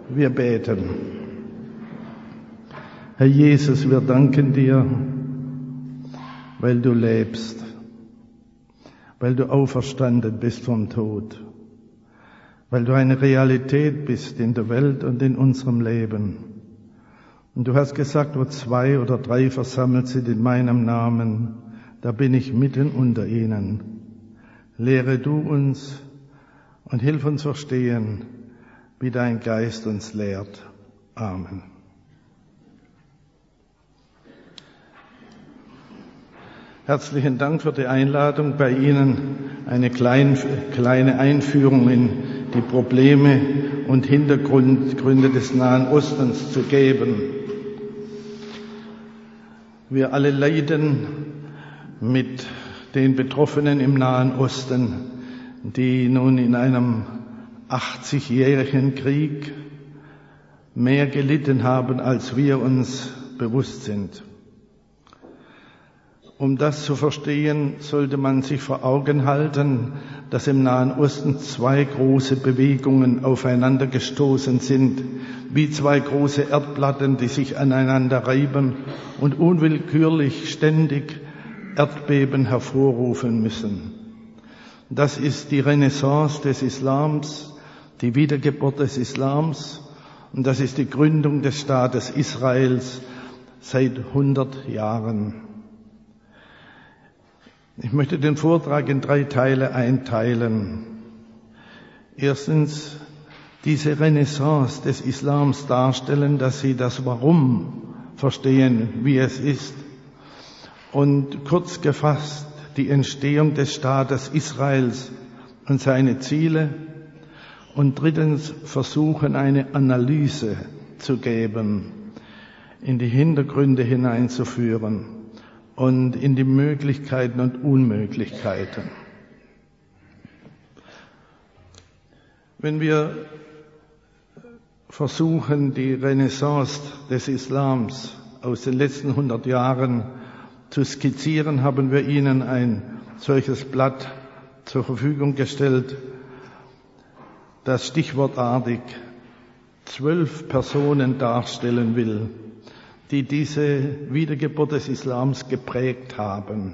Wir beten. Herr Jesus, wir danken dir, weil du lebst, weil du auferstanden bist vom Tod, weil du eine Realität bist in der Welt und in unserem Leben. Und du hast gesagt, wo 2 oder 3 versammelt sind in meinem Namen, da bin ich mitten unter ihnen. Lehre du uns und hilf uns verstehen, wie dein Geist uns lehrt. Amen. Herzlichen Dank für die Einladung, bei Ihnen eine kleine Einführung in die Probleme und Hintergründe des Nahen Ostens zu geben. Wir alle leiden mit den Betroffenen im Nahen Osten, die nun in einem 80-jährigen Krieg mehr gelitten haben, als wir uns bewusst sind. Um das zu verstehen, sollte man sich vor Augen halten, dass im Nahen Osten 2 große Bewegungen aufeinander gestoßen sind, wie 2 große Erdplatten, die sich aneinander reiben und unwillkürlich ständig Erdbeben hervorrufen müssen. Das ist die Renaissance des Islams, die Wiedergeburt des Islams, und das ist die Gründung des Staates Israels seit 100 Jahren. Ich möchte den Vortrag in 3 Teile einteilen. Erstens, diese Renaissance des Islams darstellen, dass Sie das Warum verstehen, wie es ist. Und kurz gefasst, die Entstehung des Staates Israels und seine Ziele. Und drittens versuchen, eine Analyse zu geben, in die Hintergründe hineinzuführen und in die Möglichkeiten und Unmöglichkeiten. Wenn wir versuchen, die Renaissance des Islams aus den letzten 100 Jahren zu skizzieren, haben wir Ihnen ein solches Blatt zur Verfügung gestellt, das stichwortartig 12 Personen darstellen will, die diese Wiedergeburt des Islams geprägt haben.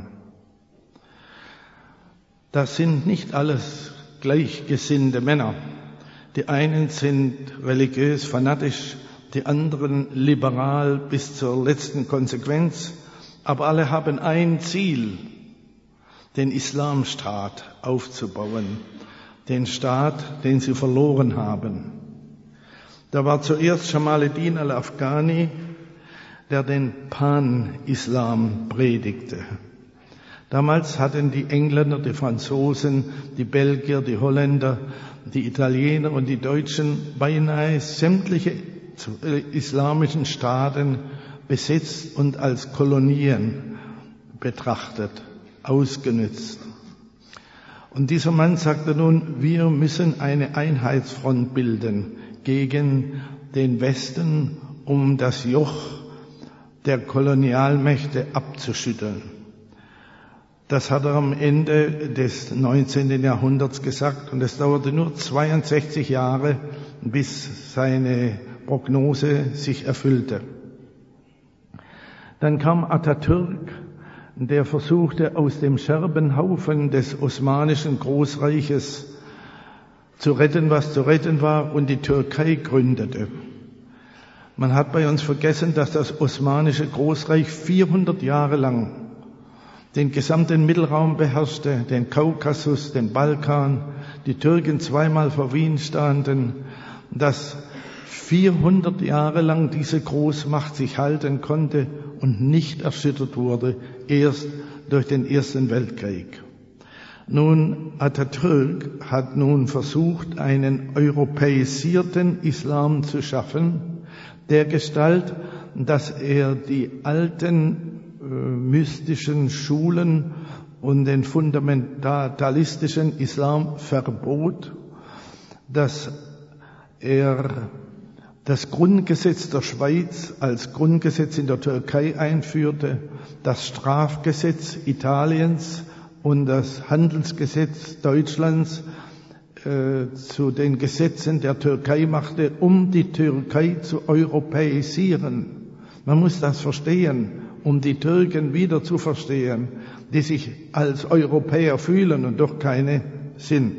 Das sind nicht alles gleichgesinnte Männer. Die einen sind religiös fanatisch, die anderen liberal bis zur letzten Konsequenz, aber alle haben ein Ziel, den Islamstaat aufzubauen, den Staat, den sie verloren haben. Da war zuerst Jamaluddin al-Afghani, der den Pan-Islam predigte. Damals hatten die Engländer, die Franzosen, die Belgier, die Holländer, die Italiener und die Deutschen beinahe sämtliche islamischen Staaten besetzt und als Kolonien betrachtet, ausgenützt. Und dieser Mann sagte nun, wir müssen eine Einheitsfront bilden gegen den Westen, um das Joch der Kolonialmächte abzuschütteln. Das hat er am Ende des 19. Jahrhunderts gesagt, und es dauerte nur 62 Jahre, bis seine Prognose sich erfüllte. Dann kam Atatürk, der versuchte, aus dem Scherbenhaufen des osmanischen Großreiches zu retten, was zu retten war, und die Türkei gründete. Man hat bei uns vergessen, dass das osmanische Großreich 400 Jahre lang den gesamten Mittelraum beherrschte, den Kaukasus, den Balkan, die Türken 2-mal vor Wien standen, dass 400 Jahre lang diese Großmacht sich halten konnte und nicht erschüttert wurde, erst durch den Ersten Weltkrieg. Nun, Atatürk hat nun versucht, einen europäisierten Islam zu schaffen, dergestalt, dass er die alten mystischen Schulen und den fundamentalistischen Islam verbot, dass er das Grundgesetz der Schweiz als Grundgesetz in der Türkei einführte, das Strafgesetz Italiens und das Handelsgesetz Deutschlands zu den Gesetzen der Türkei machte, um die Türkei zu europäisieren. Man muss das verstehen, um die Türken wieder zu verstehen, die sich als Europäer fühlen und doch keine sind.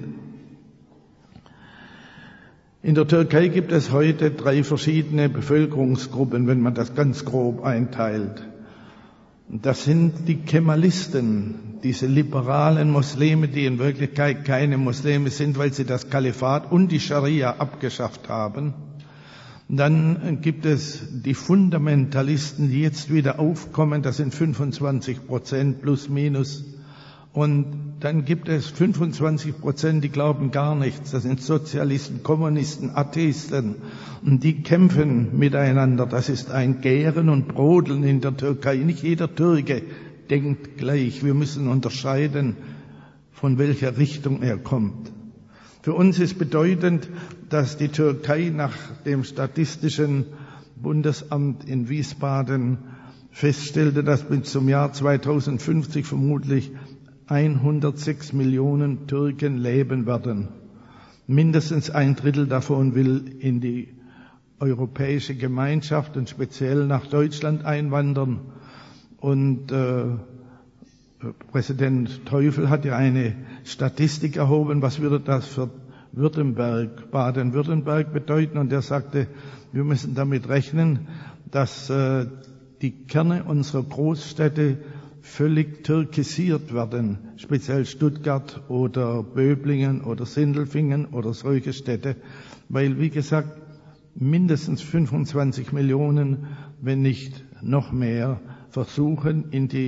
In der Türkei gibt es heute 3 verschiedene Bevölkerungsgruppen, wenn man das ganz grob einteilt. Das sind die Kemalisten, diese liberalen Muslime, die in Wirklichkeit keine Muslime sind, weil sie das Kalifat und die Scharia abgeschafft haben. Dann gibt es die Fundamentalisten, die jetzt wieder aufkommen, das sind 25% plus minus. Und dann gibt es 25%, die glauben gar nichts. Das sind Sozialisten, Kommunisten, Atheisten. Und die kämpfen miteinander. Das ist ein Gären und Brodeln in der Türkei. Nicht jeder Türke denkt gleich. Wir müssen unterscheiden, von welcher Richtung er kommt. Für uns ist bedeutend, dass die Türkei nach dem Statistischen Bundesamt in Wiesbaden feststellte, dass bis zum Jahr 2050 vermutlich 106 Millionen Türken leben werden. Mindestens 1/3 davon will in die europäische Gemeinschaft und speziell nach Deutschland einwandern. Und Präsident Teufel hat ja eine Statistik erhoben, was würde das für Baden-Württemberg bedeuten. Und er sagte, wir müssen damit rechnen, dass die Kerne unserer Großstädte völlig türkisiert werden, speziell Stuttgart oder Böblingen oder Sindelfingen oder solche Städte, weil, wie gesagt, mindestens 25 Millionen, wenn nicht noch mehr, versuchen,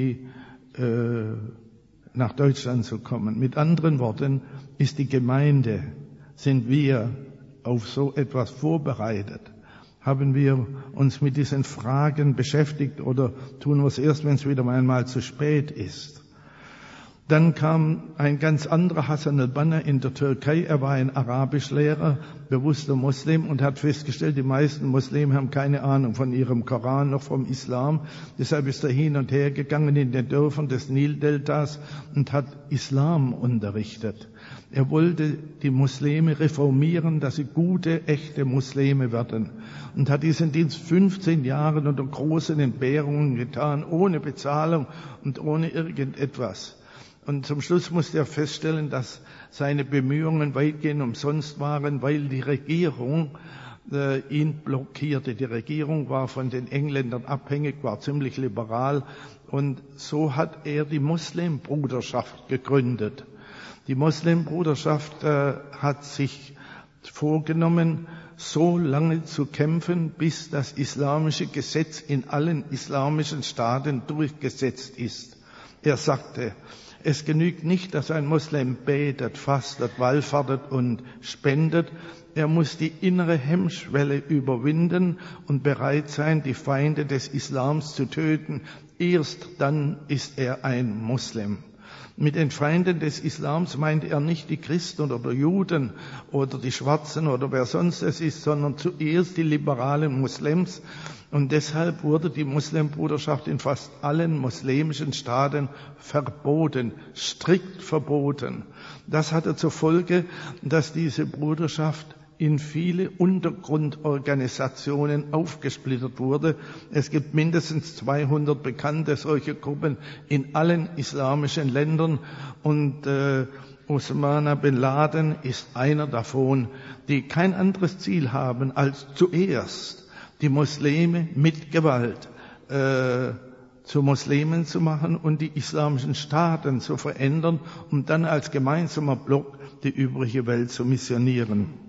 nach Deutschland zu kommen. Mit anderen Worten ist die Gemeinde, sind wir auf so etwas vorbereitet? Haben wir uns mit diesen Fragen beschäftigt oder tun wir es erst, wenn es wieder einmal zu spät ist? Dann kam ein ganz anderer, Hassan al-Banna, in der Türkei. Er war ein Arabischlehrer, bewusster Muslim, und hat festgestellt, die meisten Muslime haben keine Ahnung von ihrem Koran noch vom Islam. Deshalb ist er hin und her gegangen in den Dörfern des Nildeltas und hat Islam unterrichtet. Er wollte die Muslime reformieren, dass sie gute, echte Muslime werden, und hat diesen Dienst 15 Jahre unter großen Entbehrungen getan, ohne Bezahlung und ohne irgendetwas. Und zum Schluss musste er feststellen, dass seine Bemühungen weitgehend umsonst waren, weil die Regierung ihn blockierte. Die Regierung war von den Engländern abhängig, war ziemlich liberal, und so hat er die Muslimbruderschaft gegründet. Die Muslimbruderschaft hat sich vorgenommen, so lange zu kämpfen, bis das islamische Gesetz in allen islamischen Staaten durchgesetzt ist. Er sagte, es genügt nicht, dass ein Muslim betet, fastet, wallfahrtet und spendet. Er muss die innere Hemmschwelle überwinden und bereit sein, die Feinde des Islams zu töten. Erst dann ist er ein Muslim. Mit den Feinden des Islams meinte er nicht die Christen oder Juden oder die Schwarzen oder wer sonst es ist, sondern zuerst die liberalen Muslims. Und deshalb wurde die Muslimbruderschaft in fast allen muslimischen Staaten verboten, strikt verboten. Das hatte zur Folge, dass diese Bruderschaft in viele Untergrundorganisationen aufgesplittert wurde. Es gibt mindestens 200 bekannte solche Gruppen in allen islamischen Ländern, und Osama bin Laden ist einer davon, die kein anderes Ziel haben, als zuerst die Muslime mit Gewalt zu Muslimen zu machen und die islamischen Staaten zu verändern, um dann als gemeinsamer Block die übrige Welt zu missionieren.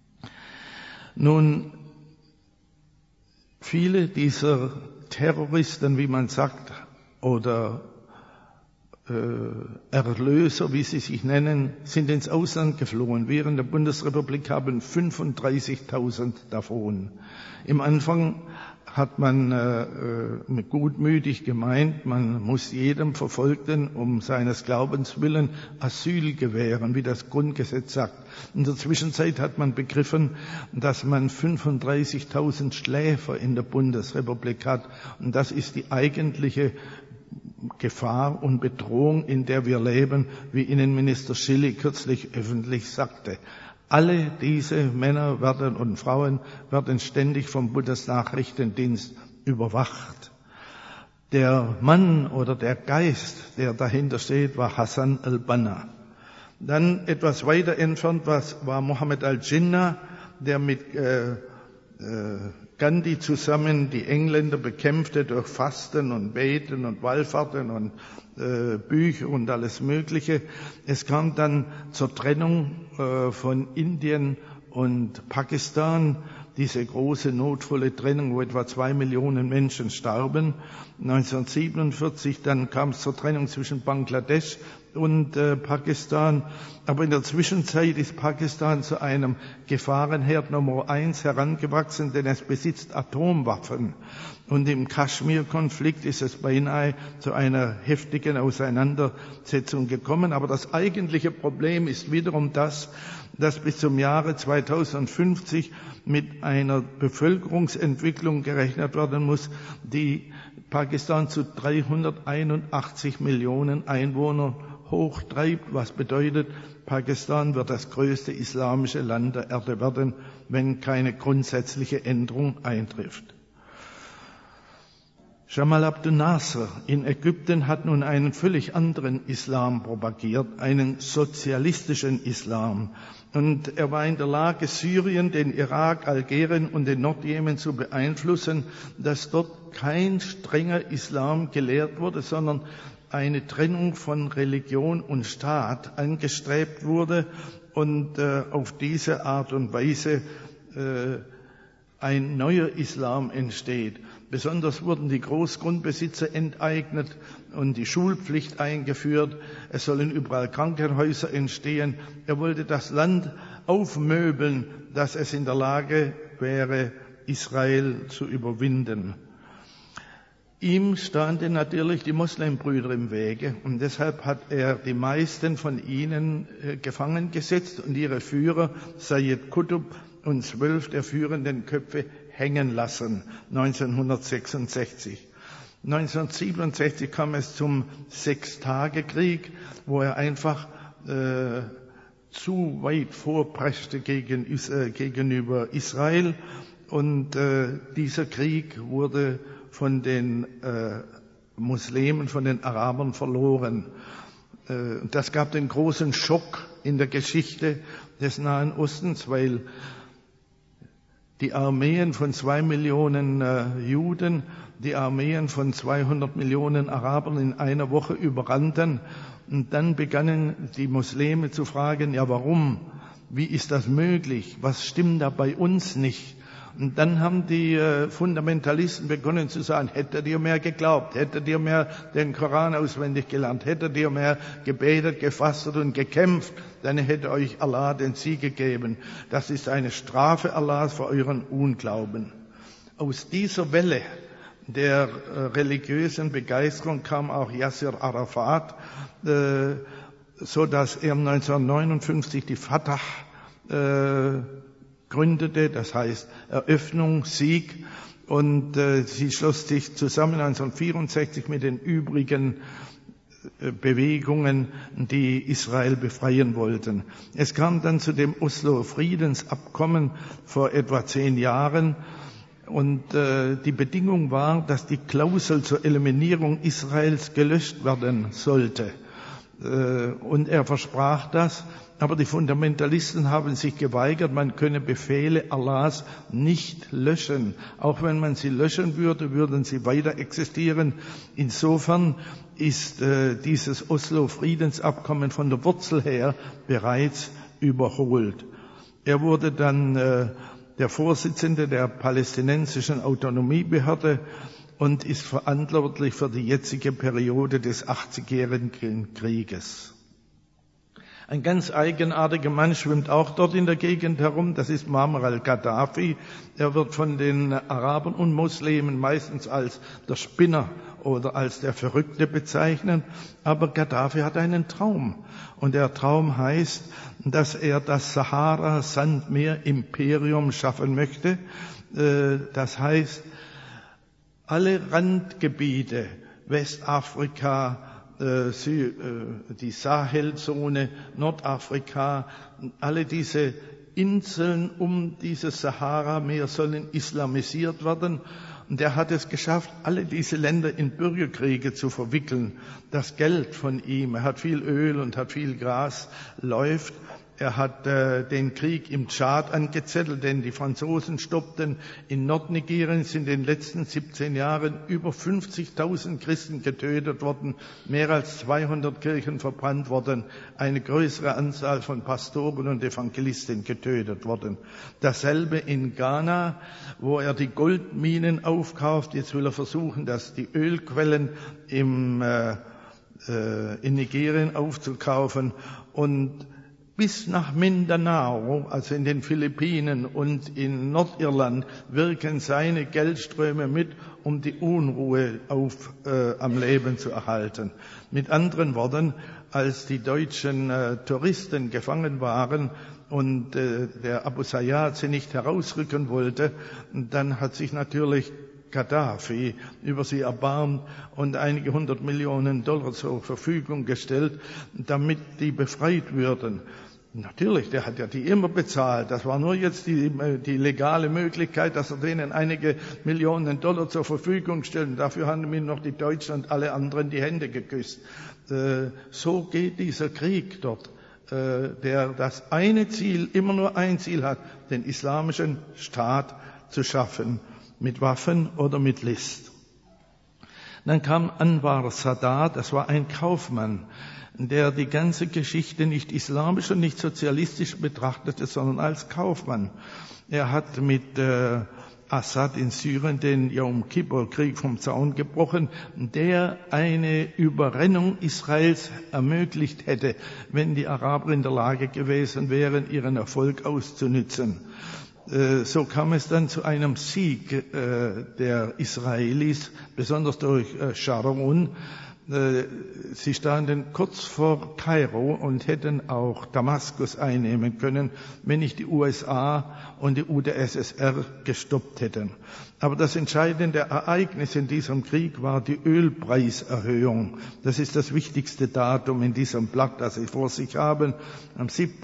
Nun, viele dieser Terroristen, wie man sagt, oder Erlöser, wie sie sich nennen, sind ins Ausland geflohen. Wir in der Bundesrepublik haben 35.000 davon. Im Anfang hat man gutmütig gemeint, man muss jedem Verfolgten um seines Glaubens willen Asyl gewähren, wie das Grundgesetz sagt. In der Zwischenzeit hat man begriffen, dass man 35.000 Schläfer in der Bundesrepublik hat, und das ist die eigentliche Gefahr und Bedrohung, in der wir leben, wie Innenminister Schilly kürzlich öffentlich sagte. Alle diese Männer und Frauen werden ständig vom Bundesnachrichtendienst überwacht. Der Mann oder der Geist, der dahinter steht, war Hassan al-Banna. Dann etwas weiter entfernt war Mohammed al-Jinnah, der mit Gandhi zusammen die Engländer bekämpfte durch Fasten und Beten und Wallfahrten und Bücher und alles Mögliche. Es kam dann zur Trennung von Indien und Pakistan, diese große notvolle Trennung, wo etwa 2 Millionen Menschen starben. 1947, dann kam es zur Trennung zwischen Bangladesch und Pakistan. Aber in der Zwischenzeit ist Pakistan zu einem Gefahrenherd Nummer 1 herangewachsen, denn es besitzt Atomwaffen. Und im Kaschmir-Konflikt ist es beinahe zu einer heftigen Auseinandersetzung gekommen. Aber das eigentliche Problem ist wiederum das, dass bis zum Jahre 2050 mit einer Bevölkerungsentwicklung gerechnet werden muss, die Pakistan zu 381 Millionen Einwohnern hochtreibt, was bedeutet, Pakistan wird das größte islamische Land der Erde werden, wenn keine grundsätzliche Änderung eintrifft. Jamal Abdel Nasser in Ägypten hat nun einen völlig anderen Islam propagiert, einen sozialistischen Islam. Und er war in der Lage, Syrien, den Irak, Algerien und den Nordjemen zu beeinflussen, dass dort kein strenger Islam gelehrt wurde, sondern eine Trennung von Religion und Staat angestrebt wurde und auf diese Art und Weise ein neuer Islam entsteht. Besonders wurden die Großgrundbesitzer enteignet und die Schulpflicht eingeführt. Es sollen überall Krankenhäuser entstehen. Er wollte das Land aufmöbeln, dass es in der Lage wäre, Israel zu überwinden. Ihm standen natürlich die Moslembrüder im Wege und deshalb hat er die meisten von ihnen gefangen gesetzt und ihre Führer, Sayyid Qutb und 12 der führenden Köpfe, hängen lassen, 1966. 1967 kam es zum Sechstagekrieg, wo er einfach zu weit vorpreschte gegenüber Israel. Und dieser Krieg wurde von den Muslimen, von den Arabern verloren. Das gab den großen Schock in der Geschichte des Nahen Ostens, weil die Armeen von 2 Millionen Juden, die Armeen von 200 Millionen Arabern in einer Woche überrannten. Und dann begannen die Muslime zu fragen, ja warum? Wie ist das möglich? Was stimmt da bei uns nicht? Und dann haben die Fundamentalisten begonnen zu sagen, hättet ihr mehr geglaubt, hättet ihr mehr den Koran auswendig gelernt, hättet ihr mehr gebetet, gefastet und gekämpft, dann hätte euch Allah den Sieg gegeben. Das ist eine Strafe Allahs für euren Unglauben. Aus dieser Welle der religiösen Begeisterung kam auch Yasser Arafat, so dass er 1959 die Fatah gründete, das heißt Eröffnung, Sieg, und sie schloss sich zusammen 1964 mit den übrigen Bewegungen, die Israel befreien wollten. Es kam dann zu dem Osloer Friedensabkommen vor etwa 10 Jahren und die Bedingung war, dass die Klausel zur Eliminierung Israels gelöscht werden sollte. Und er versprach das. Aber die Fundamentalisten haben sich geweigert, man könne Befehle Allahs nicht löschen. Auch wenn man sie löschen würde, würden sie weiter existieren. Insofern ist dieses Oslo-Friedensabkommen von der Wurzel her bereits überholt. Er wurde dann der Vorsitzende der palästinensischen Autonomiebehörde und ist verantwortlich für die jetzige Periode des 80-jährigen Krieges. Ein ganz eigenartiger Mann schwimmt auch dort in der Gegend herum, das ist Muammar al-Gaddafi. Er wird von den Arabern und Muslimen meistens als der Spinner oder als der Verrückte bezeichnet. Aber Gaddafi hat einen Traum. Und der Traum heißt, dass er das Sahara-Sandmeer-Imperium schaffen möchte. Das heißt, alle Randgebiete Westafrika, die Sahelzone, Nordafrika, alle diese Inseln um dieses Sahara-Meer sollen islamisiert werden. Und er hat es geschafft, alle diese Länder in Bürgerkriege zu verwickeln. Das Geld von ihm, er hat viel Öl und hat viel Gras, läuft. Er hat den Krieg im Tschad angezettelt, denn die Franzosen stoppten. In Nordnigerien sind in den letzten 17 Jahren über 50.000 Christen getötet worden, mehr als 200 Kirchen verbrannt worden, eine größere Anzahl von Pastoren und Evangelisten getötet worden. Dasselbe in Ghana, wo er die Goldminen aufkauft. Jetzt will er versuchen, dass die Ölquellen in Nigerien aufzukaufen, und bis nach Mindanao, also in den Philippinen und in Nordirland, wirken seine Geldströme mit, um die Unruhe am Leben zu erhalten. Mit anderen Worten, als die deutschen Touristen gefangen waren und der Abu Sayyad sie nicht herausrücken wollte, dann hat sich natürlich Gaddafi über sie erbarmt und einige 100 Millionen Dollar zur Verfügung gestellt, damit die befreit würden. Natürlich, der hat ja die immer bezahlt. Das war nur jetzt die legale Möglichkeit, dass er denen einige Millionen Dollar zur Verfügung stellt. Und dafür haben ihm noch die Deutschen und alle anderen die Hände geküsst. So geht dieser Krieg dort, der das eine Ziel, immer nur ein Ziel hat, den islamischen Staat zu schaffen, mit Waffen oder mit List. Dann kam Anwar Sadat, das war ein Kaufmann, der die ganze Geschichte nicht islamisch und nicht sozialistisch betrachtete, sondern als Kaufmann. Er hat mit Assad in Syrien den Yom Kippur-Krieg vom Zaun gebrochen, der eine Überrennung Israels ermöglicht hätte, wenn die Araber in der Lage gewesen wären, ihren Erfolg auszunützen. So kam es dann zu einem Sieg der Israelis, besonders durch Sharon. Sie standen kurz vor Kairo und hätten auch Damaskus einnehmen können, wenn nicht die USA und die UdSSR gestoppt hätten. Aber das entscheidende Ereignis in diesem Krieg war die Ölpreiserhöhung. Das ist das wichtigste Datum in diesem Blatt, das Sie vor sich haben. Am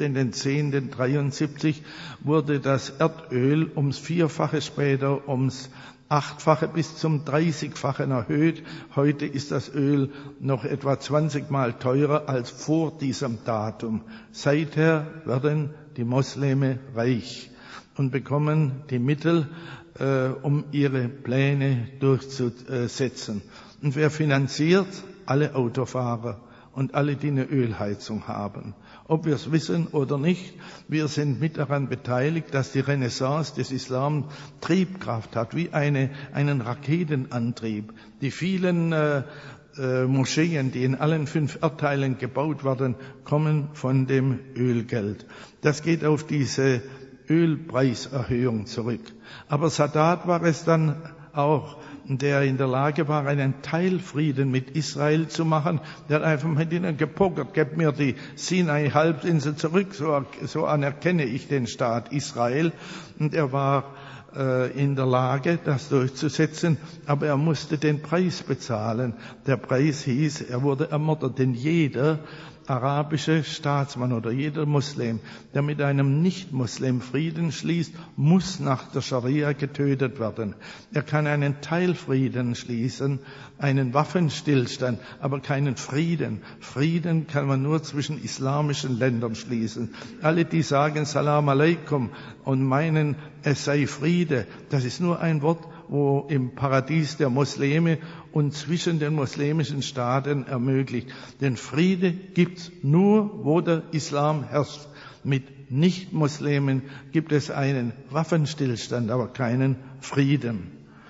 7.10.73 wurde das Erdöl ums 4-fache, später ums 8-fache bis zum 30-fachen erhöht. Heute ist das Öl noch etwa 20 Mal teurer als vor diesem Datum. Seither werden die Mosleme reich und bekommen die Mittel, um ihre Pläne durchzusetzen. Und wer finanziert? Alle Autofahrer und alle, die eine Ölheizung haben. Ob wir es wissen oder nicht, wir sind mit daran beteiligt, dass die Renaissance des Islam Triebkraft hat, wie einen Raketenantrieb. Die vielen Moscheen, die in allen 5 Erdteilen gebaut werden, kommen von dem Ölgeld. Das geht auf diese Ölpreiserhöhung zurück. Aber Sadat war es dann auch, der in der Lage war, einen Teilfrieden mit Israel zu machen. Der hat einfach mit ihnen gepokert, gebt mir die Sinai-Halbinsel zurück, so anerkenne ich den Staat Israel. Und er war in der Lage, das durchzusetzen, aber er musste den Preis bezahlen. Der Preis hieß, er wurde ermordet, denn jeder arabische Staatsmann oder jeder Muslim, der mit einem Nicht-Muslim Frieden schließt, muss nach der Scharia getötet werden. Er kann einen Teilfrieden schließen, einen Waffenstillstand, aber keinen Frieden. Frieden kann man nur zwischen islamischen Ländern schließen. Alle, die sagen Salam alaikum und meinen, es sei Friede, das ist nur ein Wort, wo im Paradies der Muslime und zwischen den muslimischen Staaten ermöglicht. Denn Friede gibt's nur, wo der Islam herrscht. Mit Nicht-Muslimen gibt es einen Waffenstillstand, aber keinen Frieden.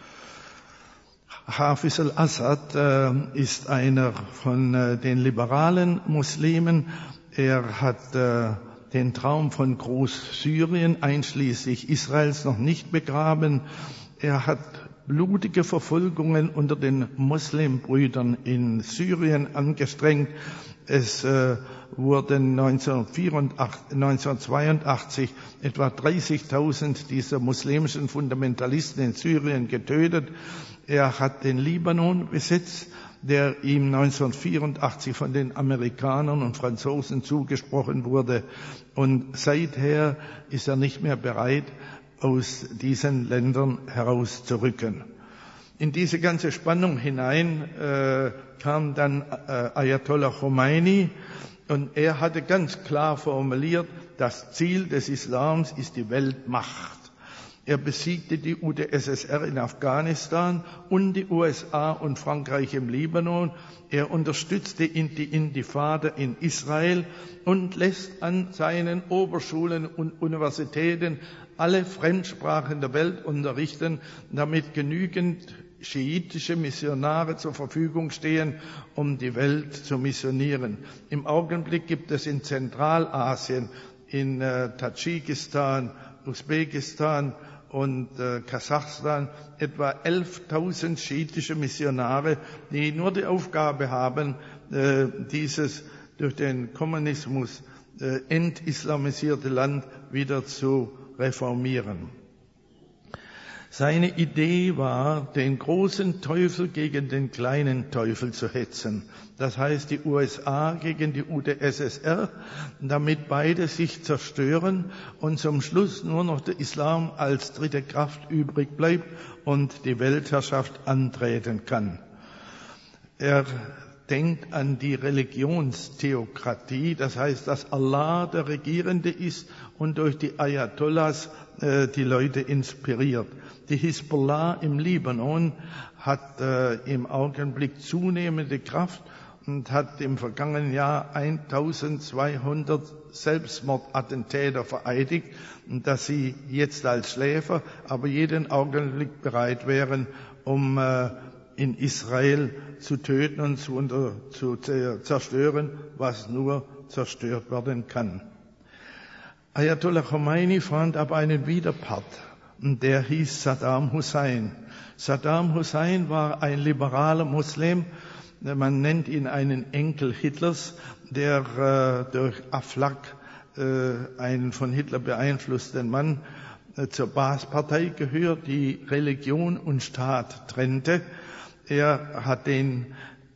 Hafiz al-Assad ist einer von den liberalen Muslimen. Er hat den Traum von Großsyrien einschließlich Israels noch nicht begraben. Er hat blutige Verfolgungen unter den Muslimbrüdern in Syrien angestrengt. Es wurden 1982 etwa 30.000 dieser muslimischen Fundamentalisten in Syrien getötet. Er hat den Libanon besetzt, der ihm 1984 von den Amerikanern und Franzosen zugesprochen wurde. Und seither ist er nicht mehr bereit, aus diesen Ländern herauszurücken. In diese ganze Spannung hinein kam dann Ayatollah Khomeini, und er hatte ganz klar formuliert, das Ziel des Islams ist die Weltmacht. Er besiegte die UdSSR in Afghanistan und die USA und Frankreich im Libanon. Er unterstützte die Intifada in Israel und lässt an seinen Oberschulen und Universitäten alle Fremdsprachen der Welt unterrichten, damit genügend schiitische Missionare zur Verfügung stehen, um die Welt zu missionieren. Im Augenblick gibt es in Zentralasien, in Tadschikistan, Usbekistan und Kasachstan etwa 11.000 schiitische Missionare, die nur die Aufgabe haben, dieses durch den Kommunismus entislamisierte Land wieder zu reformieren. Seine Idee war, den großen Teufel gegen den kleinen Teufel zu hetzen. Das heißt, die USA gegen die UdSSR, damit beide sich zerstören und zum Schluss nur noch der Islam als dritte Kraft übrig bleibt und die Weltherrschaft antreten kann. Er denkt an die Religionstheokratie, das heißt, dass Allah der Regierende ist und durch die Ayatollahs die Leute inspiriert. Die Hisbollah im Libanon hat im Augenblick zunehmende Kraft und hat im vergangenen Jahr 1200 Selbstmordattentäter vereidigt, dass sie jetzt als Schläfer, aber jeden Augenblick bereit wären, um in Israel zu töten und zu zerstören, was nur zerstört werden kann. Ayatollah Khomeini fand aber einen Widerpart, und der hieß Saddam Hussein. Saddam Hussein war ein liberaler Muslim, man nennt ihn einen Enkel Hitlers, der durch Aflaq, einen von Hitler beeinflussten Mann, zur Baath-Partei gehört, die Religion und Staat trennte. Er hat den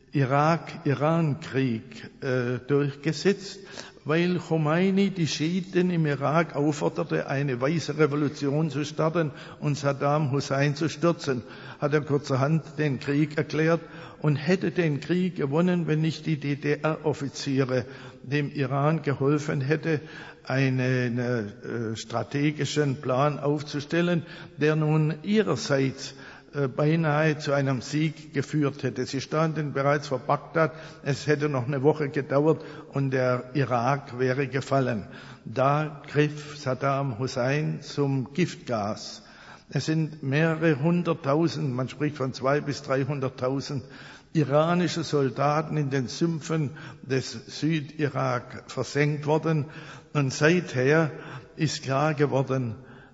Irak-Iran-Krieg durchgesetzt, weil Khomeini die Schiiten im Irak aufforderte, eine weiße Revolution zu starten und Saddam Hussein zu stürzen, hat er kurzerhand den Krieg erklärt und hätte den Krieg gewonnen, wenn nicht die DDR-Offiziere dem Iran geholfen hätte, einen strategischen Plan aufzustellen, der nun ihrerseits beinahe zu einem Sieg geführt hätte. Sie standen bereits vor Bagdad, es hätte noch eine Woche gedauert und der Irak wäre gefallen. Da griff Saddam Hussein zum Giftgas. Es sind mehrere hunderttausend, man spricht von 200.000 bis 300.000 iranische Soldaten in den Sümpfen des Südirak versenkt worden. Und seither ist klar geworden,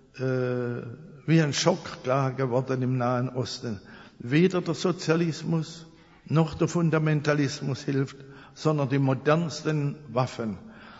wie ein Schock klar geworden im Nahen Osten. Weder der Sozialismus noch der Fundamentalismus hilft, sondern die modernsten Waffen.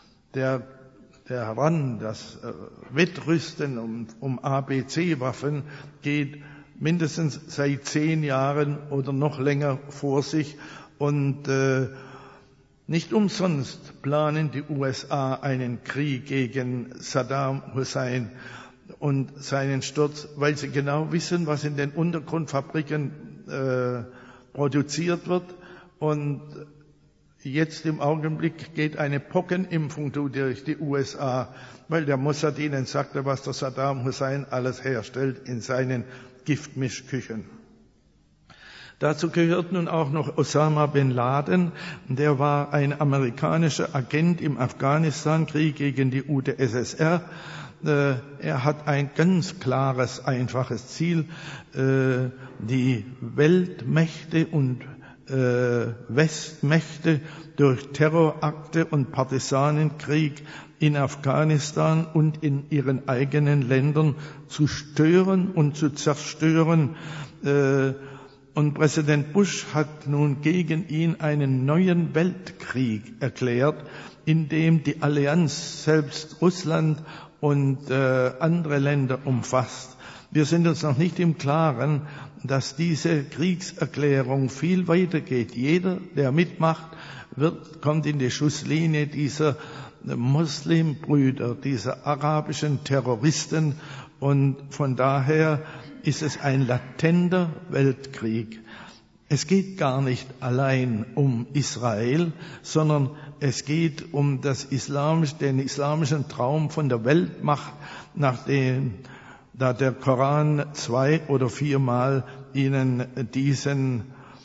Das Wettrüsten um ABC-Waffen geht mindestens seit 10 Jahren oder noch länger vor sich. Und nicht umsonst planen die USA einen Krieg gegen Saddam Hussein und seinen Sturz, weil sie genau wissen, was in den Untergrundfabriken produziert wird. Und jetzt im Augenblick geht eine Pockenimpfung durch die USA, weil der Mossad ihnen sagte, was der Saddam Hussein alles herstellt in seinen Giftmischküchen. Dazu gehört nun auch noch Osama bin Laden. Der war ein amerikanischer Agent im Afghanistan-Krieg gegen die UdSSR. Er hat ein ganz klares, einfaches Ziel, die Weltmächte und Westmächte durch Terrorakte und Partisanenkrieg in Afghanistan und in ihren eigenen Ländern zu stören und zu zerstören. Und Präsident Bush hat nun gegen ihn einen neuen Weltkrieg erklärt, in dem die Allianz selbst Russland und andere Länder umfasst. Wir sind uns noch nicht im Klaren, dass diese Kriegserklärung viel weiter geht. Jeder, der mitmacht, kommt in die Schusslinie dieser Muslimbrüder, dieser arabischen Terroristen, und von daher ist es ein latenter Weltkrieg. Es geht gar nicht allein um Israel, sondern es geht um den islamischen Traum von der Weltmacht, nachdem da der Koran 2 oder 4 Mal ihnen diesen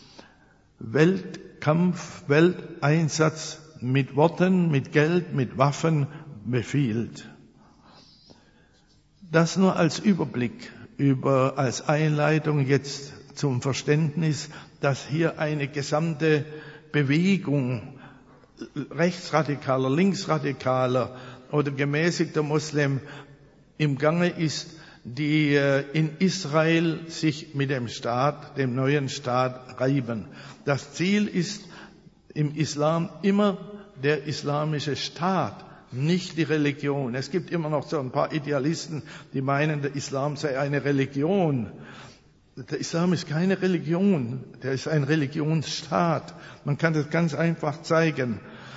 Weltkampf, Welteinsatz mit Worten, mit Geld, mit Waffen befiehlt. Das nur als Überblick als Einleitung jetzt zum Verständnis, dass hier eine gesamte Bewegung rechtsradikaler, linksradikaler oder gemäßigter Muslim im Gange ist, die in Israel sich mit dem Staat, dem neuen Staat, reiben. Das Ziel ist im Islam immer der islamische Staat, nicht die Religion. Es gibt immer noch so ein paar Idealisten, die meinen, der Islam sei eine Religion. Der Islam ist keine Religion, der ist ein Religionsstaat. Man kann das ganz einfach zeigen.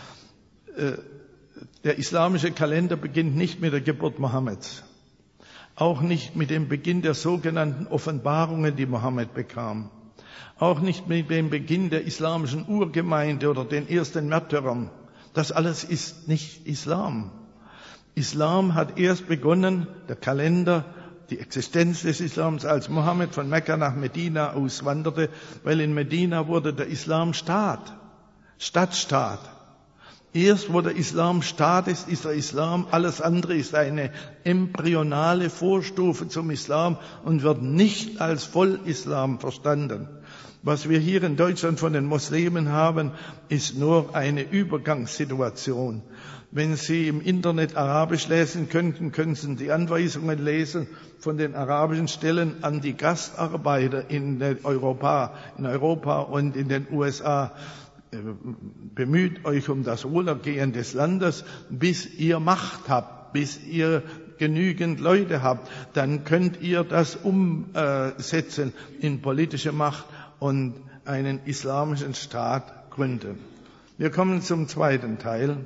Der islamische Kalender beginnt nicht mit der Geburt Mohammeds, auch nicht mit dem Beginn der sogenannten Offenbarungen, die Mohammed bekam, auch nicht mit dem Beginn der islamischen Urgemeinde oder den ersten Märtyrern. Das alles ist nicht Islam. Islam hat erst begonnen, der Kalender, die Existenz des Islams, als Mohammed von Mekka nach Medina auswanderte, weil in Medina wurde der Islam Stadtstaat. Erst wo der Islam Staat ist der Islam, alles andere ist eine embryonale Vorstufe zum Islam und wird nicht als Vollislam verstanden. Was wir hier in Deutschland von den Muslimen haben, ist nur eine Übergangssituation. Wenn Sie im Internet Arabisch lesen könnten, können Sie die Anweisungen lesen von den arabischen Stellen an die Gastarbeiter in Europa und in den USA. Bemüht euch um das Wohlergehen des Landes, bis ihr Macht habt, bis ihr genügend Leute habt. Dann könnt ihr das umsetzen in politische Macht und einen islamischen Staat gründen. Wir kommen zum zweiten Teil.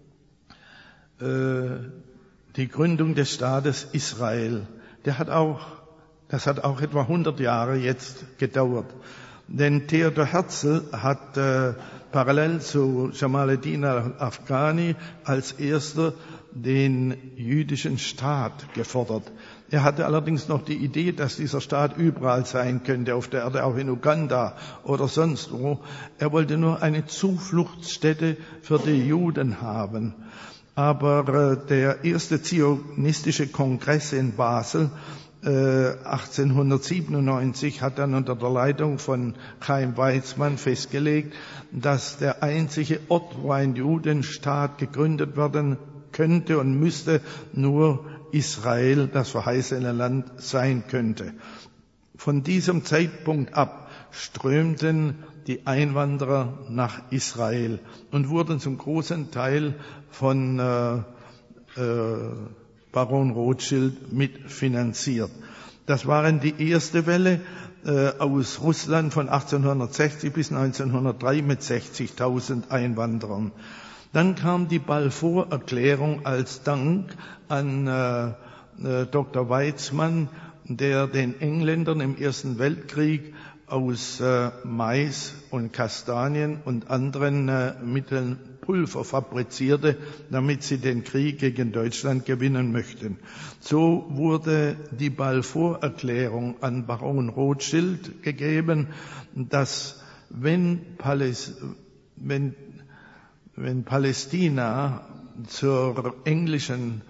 Die Gründung des Staates Israel. Das hat auch etwa 100 Jahre jetzt gedauert. Denn Theodor Herzl hat parallel zu Jamaluddin al-Afghani als erster den jüdischen Staat gefordert. Er hatte allerdings noch die Idee, dass dieser Staat überall sein könnte, auf der Erde, auch in Uganda oder sonst wo. Er wollte nur eine Zufluchtsstätte für die Juden haben. Aber der erste zionistische Kongress in Basel 1897 hat dann unter der Leitung von Chaim Weizmann festgelegt, dass der einzige Ort, wo ein Judenstaat gegründet werden könnte und müsste, nur Israel, das verheißene Land, sein könnte. Von diesem Zeitpunkt ab strömten die Einwanderer nach Israel und wurden zum großen Teil von Baron Rothschild mitfinanziert. Das waren die erste Welle aus Russland von 1860 bis 1903 mit 60.000 Einwanderern. Dann kam die Balfour-Erklärung als Dank an Dr. Weizmann, der den Engländern im Ersten Weltkrieg aus Mais und Kastanien und anderen Mitteln Pulver fabrizierte, damit sie den Krieg gegen Deutschland gewinnen möchten. So wurde die Balfour-Erklärung an Baron Rothschild gegeben, dass wenn Palästina zum englischen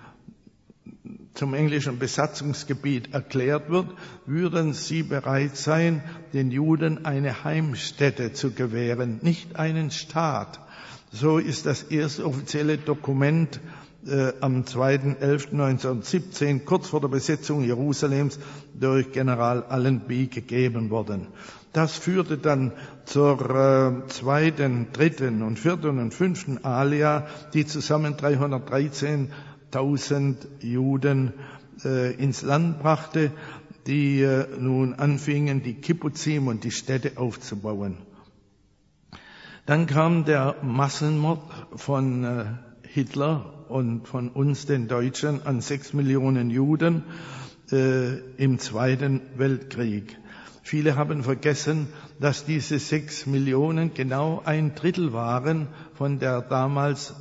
Besatzungsgebiet erklärt wird, würden sie bereit sein, den Juden eine Heimstätte zu gewähren, nicht einen Staat. So ist das erste offizielle Dokument am 2.11.1917, kurz vor der Besetzung Jerusalems, durch General Allenby gegeben worden. Das führte dann zur zweiten, dritten und vierten und fünften Alia, die zusammen 313.000 Juden ins Land brachte. die nun anfingen, die Kibbuzim und die Städte aufzubauen. Dann kam der Massenmord von Hitler und von uns, den Deutschen, an 6 Millionen Juden im Zweiten Weltkrieg. Viele haben vergessen, dass diese 6 Millionen genau 1/3 waren von der damals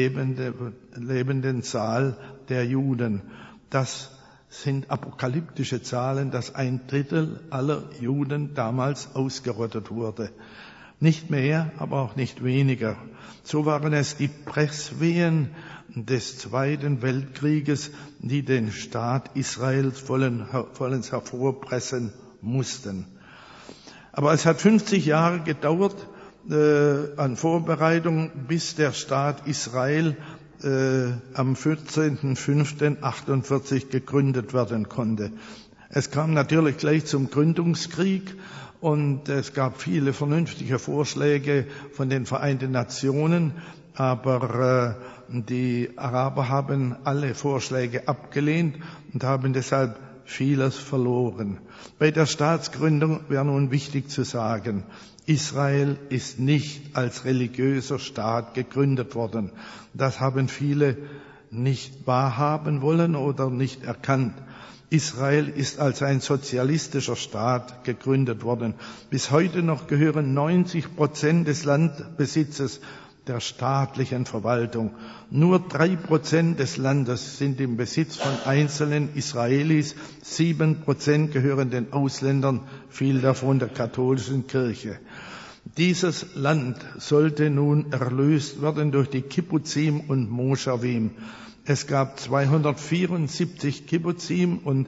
lebenden Zahl der Juden. Das sind apokalyptische Zahlen, dass 1/3 aller Juden damals ausgerottet wurde. Nicht mehr, aber auch nicht weniger. So waren es die Presswehen des Zweiten Weltkrieges, die den Staat Israel vollends hervorpressen mussten. Aber es hat 50 Jahre gedauert an Vorbereitung, bis der Staat Israel am 14.05.48 gegründet werden konnte. Es kam natürlich gleich zum Gründungskrieg und es gab viele vernünftige Vorschläge von den Vereinten Nationen, aber die Araber haben alle Vorschläge abgelehnt und haben deshalb vieles verloren. Bei der Staatsgründung wäre nun wichtig zu sagen, Israel ist nicht als religiöser Staat gegründet worden. Das haben viele nicht wahrhaben wollen oder nicht erkannt. Israel ist als ein sozialistischer Staat gegründet worden. Bis heute noch gehören 90% des Landbesitzes der staatlichen Verwaltung. Nur 3% des Landes sind im Besitz von einzelnen Israelis, 7% gehören den Ausländern, viel davon der katholischen Kirche. Dieses Land sollte nun erlöst werden durch die Kibbuzim und Moschawim. Es gab 274 Kibbuzim und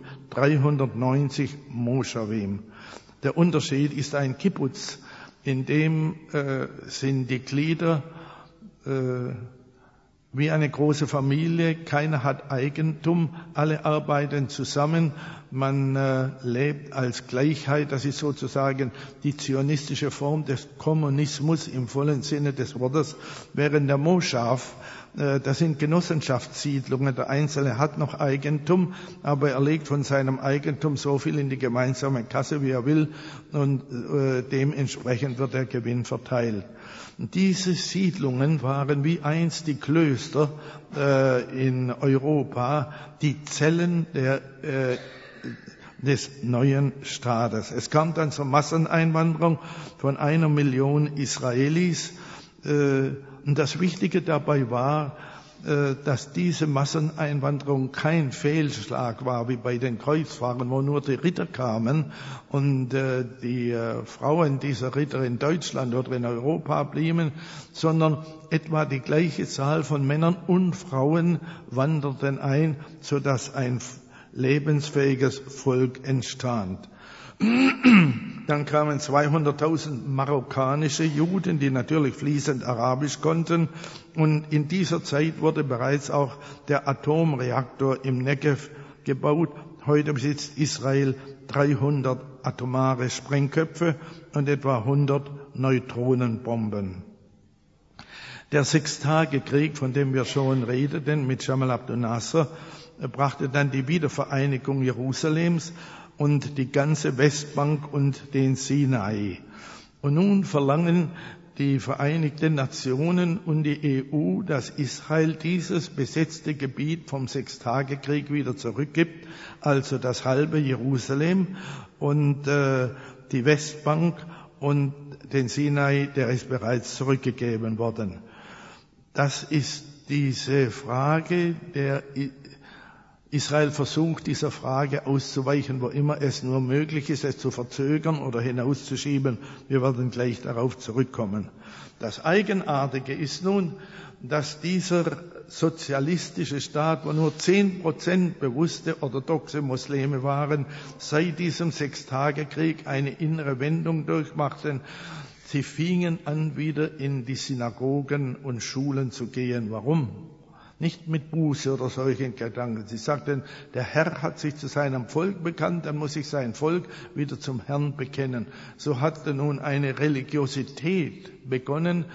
390 Moschawim. Der Unterschied ist ein Kibbuz, in dem sind die Glieder wie eine große Familie, keiner hat Eigentum, alle arbeiten zusammen, man lebt als Gleichheit, das ist sozusagen die zionistische Form des Kommunismus im vollen Sinne des Wortes, während der Moschav, das sind Genossenschaftssiedlungen, der Einzelne hat noch Eigentum, aber er legt von seinem Eigentum so viel in die gemeinsame Kasse, wie er will, und dementsprechend wird der Gewinn verteilt. Diese Siedlungen waren wie einst die Klöster in Europa, die Zellen des neuen Staates. Es kam dann zur Masseneinwanderung von 1 Million Israelis. Und das Wichtige dabei war, dass diese Masseneinwanderung kein Fehlschlag war, wie bei den Kreuzfahrern, wo nur die Ritter kamen und die Frauen dieser Ritter in Deutschland oder in Europa blieben, sondern etwa die gleiche Zahl von Männern und Frauen wanderten ein, sodass ein lebensfähiges Volk entstand. Dann kamen 200.000 marokkanische Juden, die natürlich fließend Arabisch konnten. Und in dieser Zeit wurde bereits auch der Atomreaktor im Negev gebaut. Heute besitzt Israel 300 atomare Sprengköpfe und etwa 100 Neutronenbomben. Der Sechstagekrieg, von dem wir schon redeten, mit Jamal Abdel Nasser, brachte dann die Wiedervereinigung Jerusalems und die ganze Westbank und den Sinai. Und nun verlangen die Vereinigten Nationen und die EU, dass Israel dieses besetzte Gebiet vom Sechstagekrieg wieder zurückgibt, also das halbe Jerusalem und die Westbank und den Sinai, der ist bereits zurückgegeben worden. Das ist diese Frage, der Israel versucht, dieser Frage auszuweichen, wo immer es nur möglich ist, es zu verzögern oder hinauszuschieben. Wir werden gleich darauf zurückkommen. Das Eigenartige ist nun, dass dieser sozialistische Staat, wo nur 10% bewusste orthodoxe Muslime waren, seit diesem Sechstagekrieg eine innere Wendung durchmachten. Sie fingen an, wieder in die Synagogen und Schulen zu gehen. Warum? Nicht mit Buße oder solchen Gedanken. Sie sagten, der Herr hat sich zu seinem Volk bekannt, dann muss sich sein Volk wieder zum Herrn bekennen. So hatte nun eine Religiosität begonnen,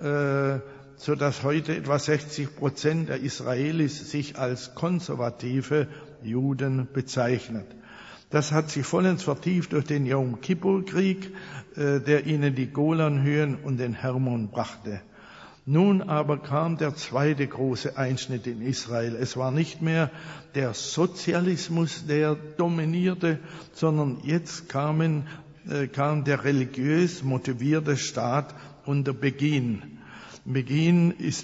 sodass heute etwa 60% der Israelis sich als konservative Juden bezeichnet. Das hat sich vollends vertieft durch den Jom Kippur-Krieg, der ihnen die Golanhöhen und den Hermon brachte. Nun aber kam der zweite große Einschnitt in Israel. Es war nicht mehr der Sozialismus, der dominierte, sondern jetzt kam der religiös motivierte Staat unter Begin. Begin ist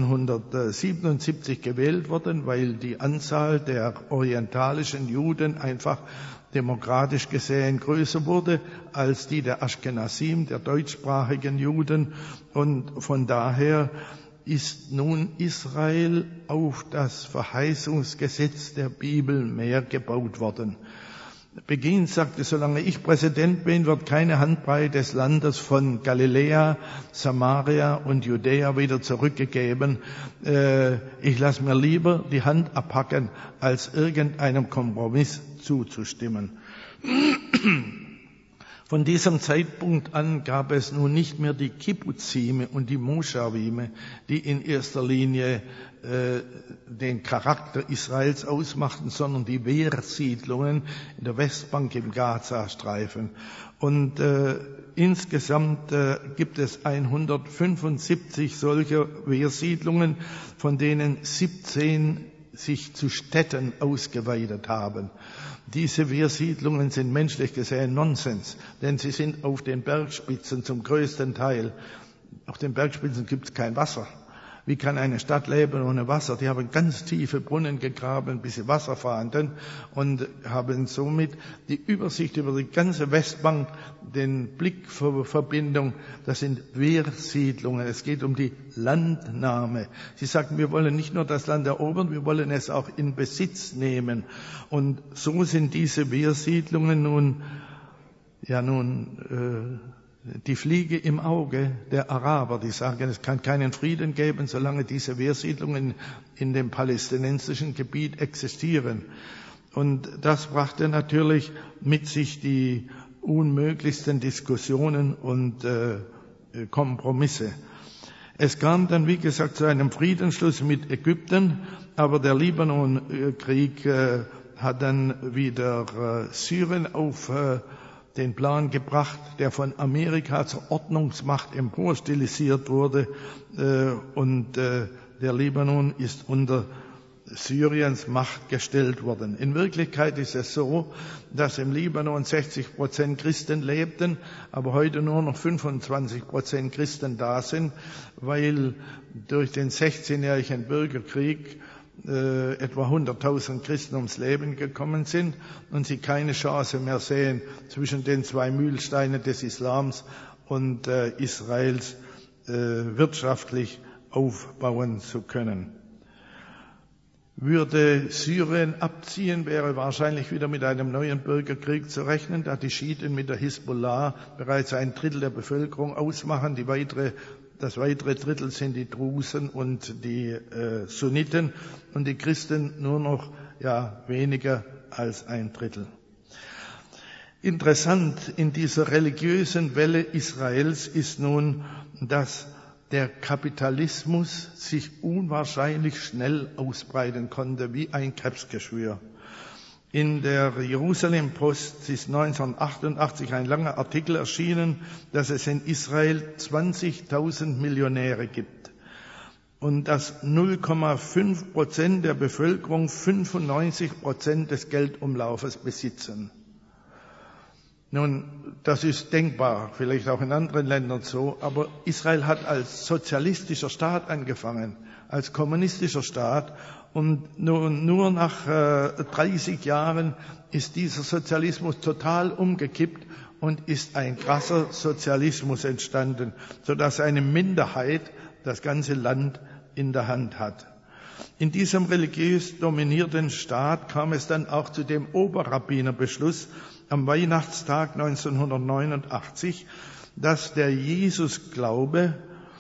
1977 gewählt worden, weil die Anzahl der orientalischen Juden einfach demokratisch gesehen größer wurde als die der Aschkenasim, der deutschsprachigen Juden. Und von daher ist nun Israel auf das Verheißungsgesetz der Bibel mehr gebaut worden. Begin sagte, solange ich Präsident bin, wird keine Handbreit des Landes von Galiläa, Samaria und Judäa wieder zurückgegeben. Ich lasse mir lieber die Hand abhacken, als irgendeinem Kompromiss zuzustimmen. Von diesem Zeitpunkt an gab es nun nicht mehr die Kibbuzime und die Moschawime, die in erster Linie den Charakter Israels ausmachten, sondern die Wehrsiedlungen in der Westbank im Gazastreifen. Und insgesamt gibt es 175 solcher Wehrsiedlungen, von denen 17 sich zu Städten ausgeweitet haben. Diese Wehrsiedlungen sind menschlich gesehen Nonsens, denn sie sind auf den Bergspitzen zum größten Teil. Auf den Bergspitzen gibt es kein Wasser. Wie kann eine Stadt leben ohne Wasser? Die haben ganz tiefe Brunnen gegraben, bis sie Wasser fanden und haben somit die Übersicht über die ganze Westbank, den Blickverbindung. Das sind Wehrsiedlungen. Es geht um die Landnahme. Sie sagten, wir wollen nicht nur das Land erobern, wir wollen es auch in Besitz nehmen. Und so sind diese Wehrsiedlungen nun die Fliege im Auge der Araber, die sagen, es kann keinen Frieden geben, solange diese Wehrsiedlungen in dem palästinensischen Gebiet existieren. Und das brachte natürlich mit sich die unmöglichsten Diskussionen und Kompromisse. Es kam dann, wie gesagt, zu einem Friedensschluss mit Ägypten, aber der Libanon-Krieg hat dann wieder Syrien auf den Plan gebracht, der von Amerika zur Ordnungsmacht emporstilisiert wurde, und der Libanon ist unter Syriens Macht gestellt worden. In Wirklichkeit ist es so, dass im Libanon 60% Christen lebten, aber heute nur noch 25% Christen da sind, weil durch den 16-jährigen Bürgerkrieg etwa 100.000 Christen ums Leben gekommen sind und sie keine Chance mehr sehen, zwischen den zwei Mühlsteinen des Islams und Israels wirtschaftlich aufbauen zu können. Würde Syrien abziehen, wäre wahrscheinlich wieder mit einem neuen Bürgerkrieg zu rechnen, da die Schiiten mit der Hisbollah bereits 1/3 der Bevölkerung ausmachen. Das weitere Drittel sind die Drusen und die Sunniten und die Christen nur noch weniger als 1/3. Interessant in dieser religiösen Welle Israels ist nun, dass der Kapitalismus sich unwahrscheinlich schnell ausbreiten konnte wie ein Krebsgeschwür. In der Jerusalem Post ist 1988 ein langer Artikel erschienen, dass es in Israel 20.000 Millionäre gibt und dass 0,5% der Bevölkerung 95% des Geldumlaufes besitzen. Nun, das ist denkbar, vielleicht auch in anderen Ländern so, aber Israel hat als sozialistischer Staat angefangen, als kommunistischer Staat, und nur nach 30 Jahren ist dieser Sozialismus total umgekippt und ist ein krasser Sozialismus entstanden, sodass eine Minderheit das ganze Land in der Hand hat. In diesem religiös dominierten Staat kam es dann auch zu dem Oberrabbinerbeschluss am Weihnachtstag 1989, dass der Jesusglaube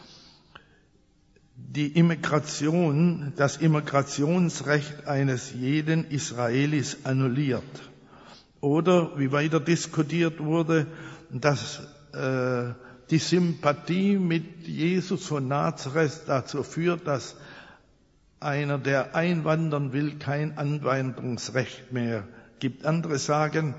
das Immigrationsrecht eines jeden Israelis annulliert. Oder, wie weiter diskutiert wurde, dass die Sympathie mit Jesus von Nazareth dazu führt, dass einer, der einwandern will, kein Einwanderungsrecht mehr gibt. Andere sagen,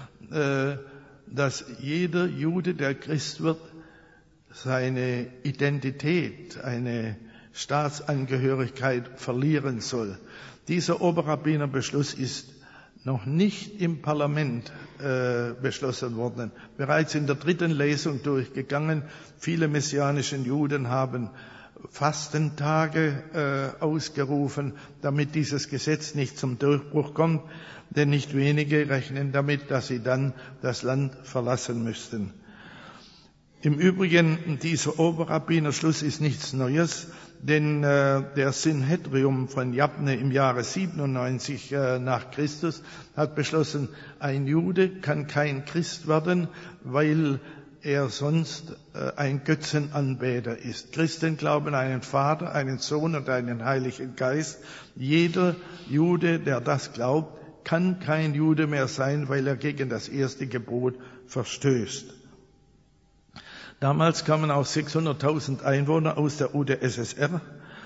dass jeder Jude, der Christ wird, seine Identität, eine Staatsangehörigkeit verlieren soll. Dieser Oberrabbinerbeschluss ist noch nicht im Parlament beschlossen worden, bereits in der 3. Lesung durchgegangen. Viele messianische Juden haben Fastentage ausgerufen, damit dieses Gesetz nicht zum Durchbruch kommt, denn nicht wenige rechnen damit, dass sie dann das Land verlassen müssten. Im Übrigen, dieser Oberrabbinerschluss ist nichts Neues, denn der Synhedrium von Jabne im Jahre 97 nach Christus hat beschlossen, ein Jude kann kein Christ werden, weil er sonst ein Götzenanbeter ist. Christen glauben an einen Vater, einen Sohn und einen Heiligen Geist. Jeder Jude, der das glaubt, kann kein Jude mehr sein, weil er gegen das erste Gebot verstößt. Damals kamen auch 600.000 Einwohner aus der UdSSR.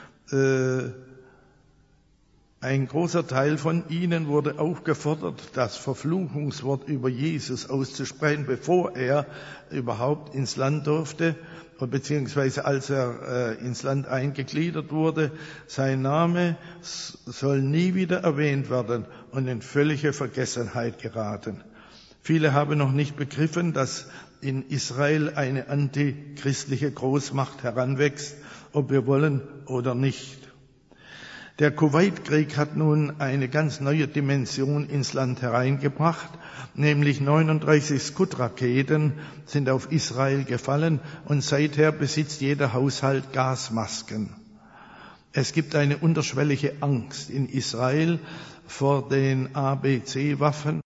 Ein großer Teil von ihnen wurde aufgefordert, das Verfluchungswort über Jesus auszusprechen, bevor er überhaupt ins Land durfte, beziehungsweise als er ins Land eingegliedert wurde. Sein Name soll nie wieder erwähnt werden und in völlige Vergessenheit geraten. Viele haben noch nicht begriffen, dass in Israel eine antichristliche Großmacht heranwächst, ob wir wollen oder nicht. Der Kuwait-Krieg hat nun eine ganz neue Dimension ins Land hereingebracht, nämlich 39 Scud-Raketen sind auf Israel gefallen und seither besitzt jeder Haushalt Gasmasken. Es gibt eine unterschwellige Angst in Israel vor den ABC-Waffen.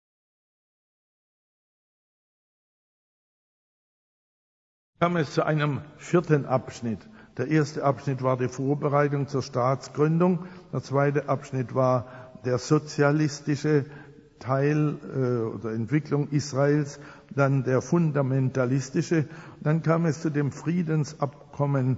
Kam es zu einem 4. Abschnitt. Der erste Abschnitt war die Vorbereitung zur Staatsgründung. Der zweite Abschnitt war der sozialistische Teil oder Entwicklung Israels, dann der fundamentalistische. Dann kam es zu dem Friedensabkommen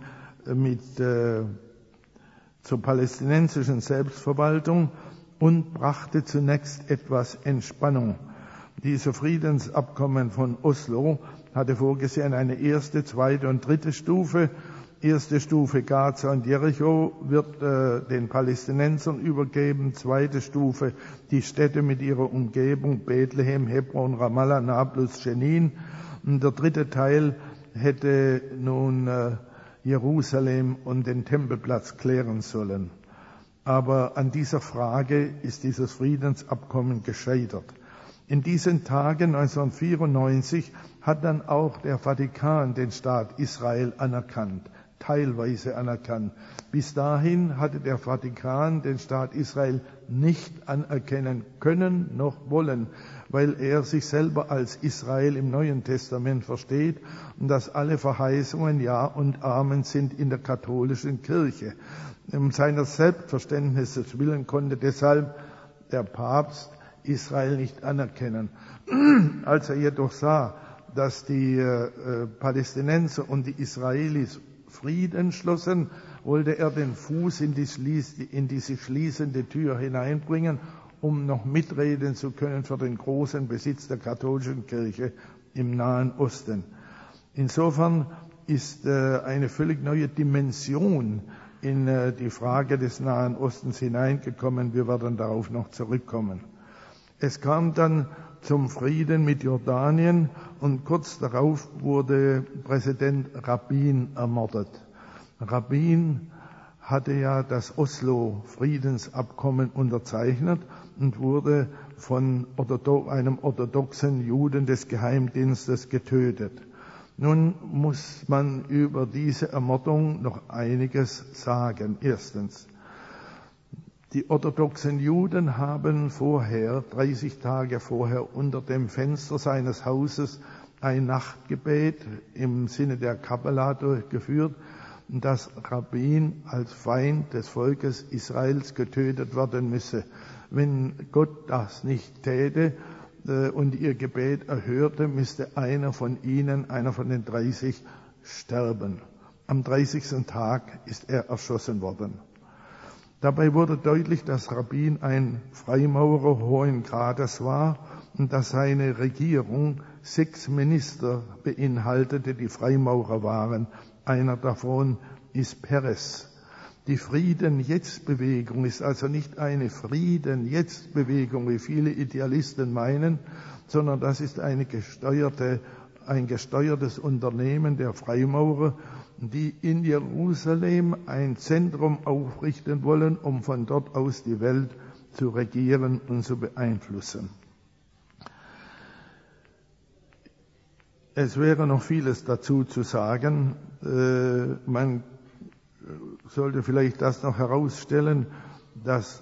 zur palästinensischen Selbstverwaltung und brachte zunächst etwas Entspannung. Dieses Friedensabkommen von Oslo hatte vorgesehen eine erste, zweite und dritte Stufe. Erste Stufe Gaza und Jericho wird den Palästinensern übergeben. Zweite Stufe die Städte mit ihrer Umgebung, Bethlehem, Hebron, Ramallah, Nablus, Jenin. Und der dritte Teil hätte nun Jerusalem und den Tempelplatz klären sollen. Aber an dieser Frage ist dieses Friedensabkommen gescheitert. In diesen Tagen 1994 hat dann auch der Vatikan den Staat Israel anerkannt, teilweise anerkannt. Bis dahin hatte der Vatikan den Staat Israel nicht anerkennen können noch wollen, weil er sich selber als Israel im Neuen Testament versteht und dass alle Verheißungen Ja und Amen sind in der katholischen Kirche. Um seiner Selbstverständnisses willen konnte deshalb der Papst Israel nicht anerkennen. Als er jedoch sah, dass die Palästinenser und die Israelis Frieden schlossen, wollte er den Fuß in die sich schließende Tür hineinbringen, um noch mitreden zu können für den großen Besitz der katholischen Kirche im Nahen Osten. Insofern ist eine völlig neue Dimension in die Frage des Nahen Ostens hineingekommen. Wir werden darauf noch zurückkommen. Es kam dann zum Frieden mit Jordanien und kurz darauf wurde Präsident Rabin ermordet. Rabin hatte ja das Oslo-Friedensabkommen unterzeichnet und wurde von einem orthodoxen Juden des Geheimdienstes getötet. Nun muss man über diese Ermordung noch einiges sagen. Erstens, die orthodoxen Juden haben 30 Tage vorher, unter dem Fenster seines Hauses ein Nachtgebet im Sinne der Kabbala durchgeführt, dass Rabin als Feind des Volkes Israels getötet werden müsse. Wenn Gott das nicht täte und ihr Gebet erhörte, müsste einer von den 30 sterben. Am 30. Tag ist er erschossen worden. Dabei wurde deutlich, dass Rabin ein Freimaurer hohen Grades war und dass seine Regierung 6 Minister beinhaltete, die Freimaurer waren. Einer davon ist Peres. Die Frieden-Jetzt-Bewegung ist also nicht eine Frieden-Jetzt-Bewegung, wie viele Idealisten meinen, sondern das ist ein gesteuertes Unternehmen der Freimaurer, die in Jerusalem ein Zentrum aufrichten wollen, um von dort aus die Welt zu regieren und zu beeinflussen. Es wäre noch vieles dazu zu sagen. Man sollte vielleicht das noch herausstellen, dass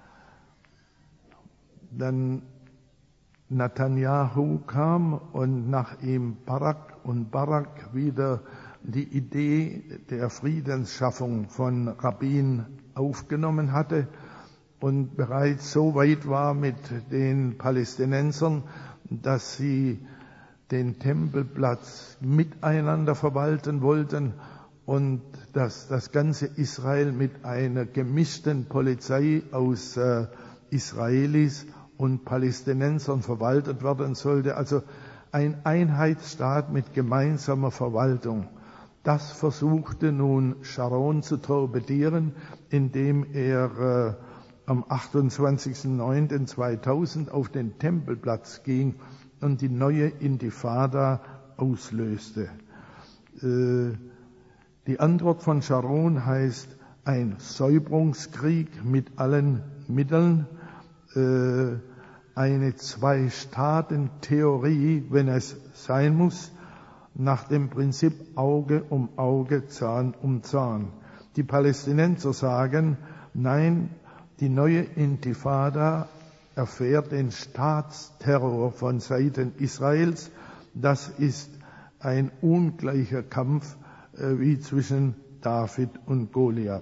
dann Netanyahu kam und nach ihm Barak und Barak wieder die Idee der Friedensschaffung von Rabin aufgenommen hatte und bereits so weit war mit den Palästinensern, dass sie den Tempelplatz miteinander verwalten wollten und dass das ganze Israel mit einer gemischten Polizei aus Israelis und Palästinensern verwaltet werden sollte. Also ein Einheitsstaat mit gemeinsamer Verwaltung. Das versuchte nun Sharon zu torpedieren, indem er am 28.09.2000 auf den Tempelplatz ging und die neue Intifada auslöste. Die Antwort von Sharon heißt ein Säuberungskrieg mit allen Mitteln, eine Zwei-Staaten-Theorie, wenn es sein muss, nach dem Prinzip Auge um Auge, Zahn um Zahn. Die Palästinenser sagen, nein, die neue Intifada erfährt den Staatsterror von Seiten Israels. Das ist ein ungleicher Kampf wie zwischen David und Goliath.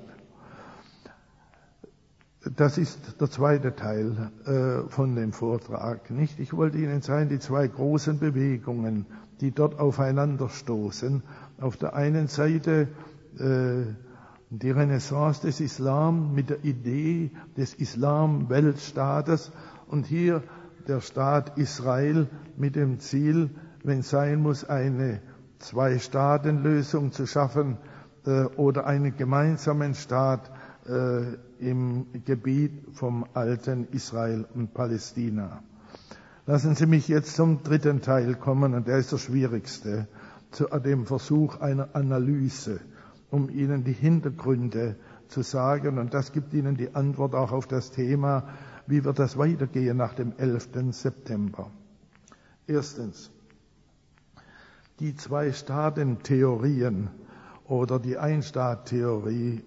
Das ist der zweite Teil von dem Vortrag, nicht? Ich wollte Ihnen zeigen, die 2 großen Bewegungen, die dort aufeinanderstoßen. Auf der einen Seite die Renaissance des Islam mit der Idee des Islam-Weltstaates und hier der Staat Israel mit dem Ziel, wenn sein muss, eine Zwei-Staaten-Lösung zu schaffen oder einen gemeinsamen Staat im Gebiet vom alten Israel und Palästina. Lassen Sie mich jetzt zum dritten Teil kommen, und der ist der schwierigste, zu dem Versuch einer Analyse, um Ihnen die Hintergründe zu sagen. Und das gibt Ihnen die Antwort auch auf das Thema, wie wird das weitergehen nach dem 11. September. Erstens, die Zwei-Staaten-Theorien oder die Ein-Staat-Theorie,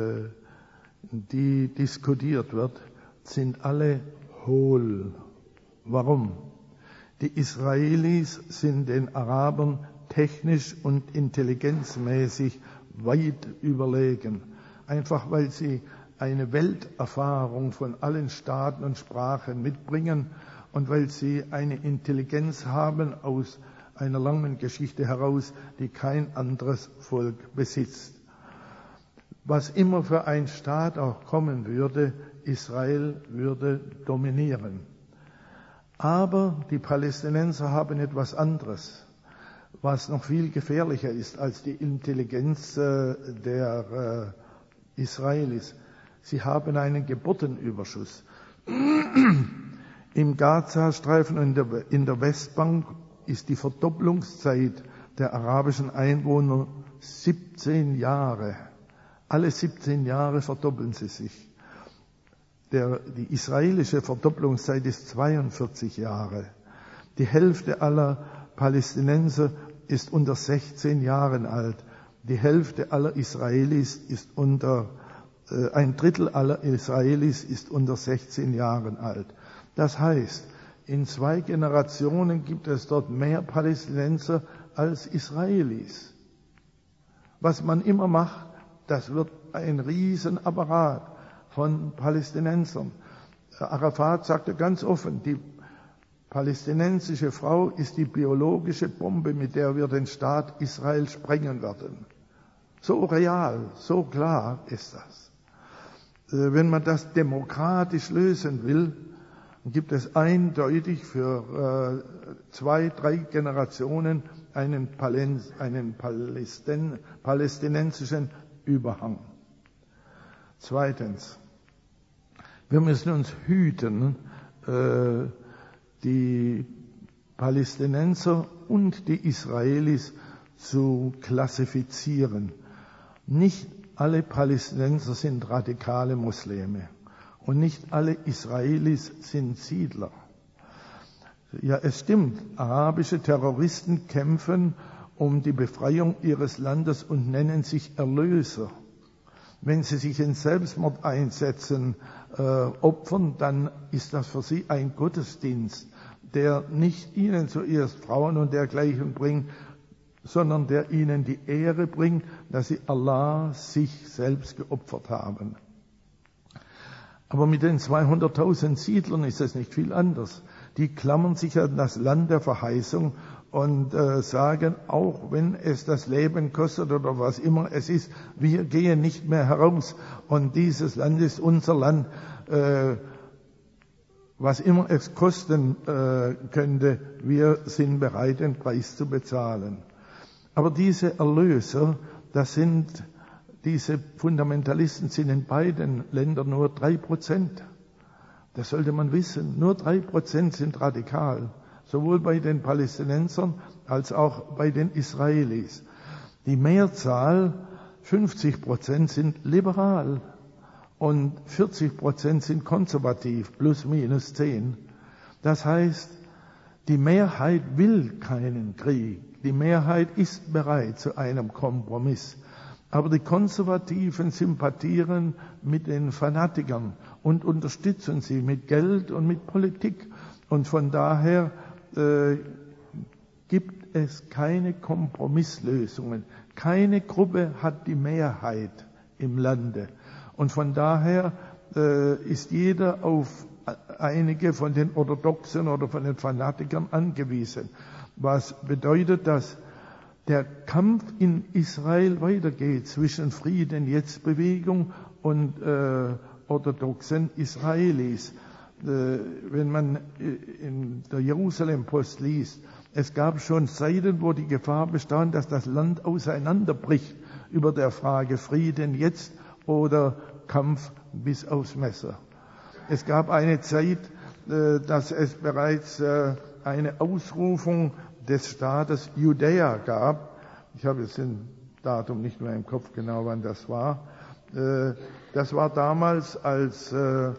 die diskutiert wird, sind alle hohl. Warum? Die Israelis sind den Arabern technisch und intelligenzmäßig weit überlegen, einfach weil sie eine Welterfahrung von allen Staaten und Sprachen mitbringen und weil sie eine Intelligenz haben aus einer langen Geschichte heraus, die kein anderes Volk besitzt. Was immer für ein Staat auch kommen würde, Israel würde dominieren. Aber die Palästinenser haben etwas anderes, was noch viel gefährlicher ist als die Intelligenz der Israelis. Sie haben einen Geburtenüberschuss. Im Gazastreifen und in der Westbank ist die Verdopplungszeit der arabischen Einwohner 17 Jahre. Alle 17 Jahre verdoppeln sie sich. Die israelische Verdopplungszeit ist 42 Jahre. Die Hälfte aller Palästinenser ist unter 16 Jahren alt. Die Hälfte aller Israelis ist ein Drittel aller Israelis ist unter 16 Jahren alt. Das heißt, in 2 Generationen gibt es dort mehr Palästinenser als Israelis. Was man immer macht, das wird ein Riesenapparat von Palästinensern. Arafat sagte ganz offen, die palästinensische Frau ist die biologische Bombe, mit der wir den Staat Israel sprengen werden. So real, so klar ist das. wenn man das demokratisch lösen will, gibt es eindeutig für 2, 3 Generationen einen palästinensischen Überhang. Zweitens, wir müssen uns hüten, die Palästinenser und die Israelis zu klassifizieren. Nicht alle Palästinenser sind radikale Muslime und nicht alle Israelis sind Siedler. Ja, es stimmt, arabische Terroristen kämpfen um die Befreiung ihres Landes und nennen sich Erlöser. Wenn sie sich in Selbstmord einsetzen, opfern, dann ist das für sie ein Gottesdienst, der nicht ihnen zuerst Frauen und dergleichen bringt, sondern der ihnen die Ehre bringt, dass sie Allah sich selbst geopfert haben. Aber mit den 200.000 Siedlern ist es nicht viel anders. Die klammern sich an das Land der Verheißung und sagen, auch wenn es das Leben kostet oder was immer es ist, wir gehen nicht mehr heraus und dieses Land ist unser Land, was immer es kosten könnte, wir sind bereit, den Preis zu bezahlen. Aber diese Erlöser, diese Fundamentalisten sind in beiden Ländern nur 3%. Das sollte man wissen. Nur 3% sind radikal. Sowohl bei den Palästinensern als auch bei den Israelis. Die Mehrzahl, 50%, sind liberal und 40% sind konservativ, plus minus 10. Das heißt, die Mehrheit will keinen Krieg. Die Mehrheit ist bereit zu einem Kompromiss. Aber die Konservativen sympathieren mit den Fanatikern und unterstützen sie mit Geld und mit Politik. Und von daher gibt es keine Kompromisslösungen. Keine Gruppe hat die Mehrheit im Lande. Und von daher ist jeder auf einige von den Orthodoxen oder von den Fanatikern angewiesen. Was bedeutet, dass der Kampf in Israel weitergeht zwischen Frieden-Jetzt-Bewegung und orthodoxen Israelis. Wenn man in der Jerusalem-Post liest, es gab schon Zeiten, wo die Gefahr bestand, dass das Land auseinanderbricht über der Frage Frieden jetzt oder Kampf bis aufs Messer. Es gab eine Zeit, dass es bereits eine Ausrufung des Staates Judäa gab. Ich habe jetzt das Datum nicht mehr im Kopf genau, wann das war. Das war damals, als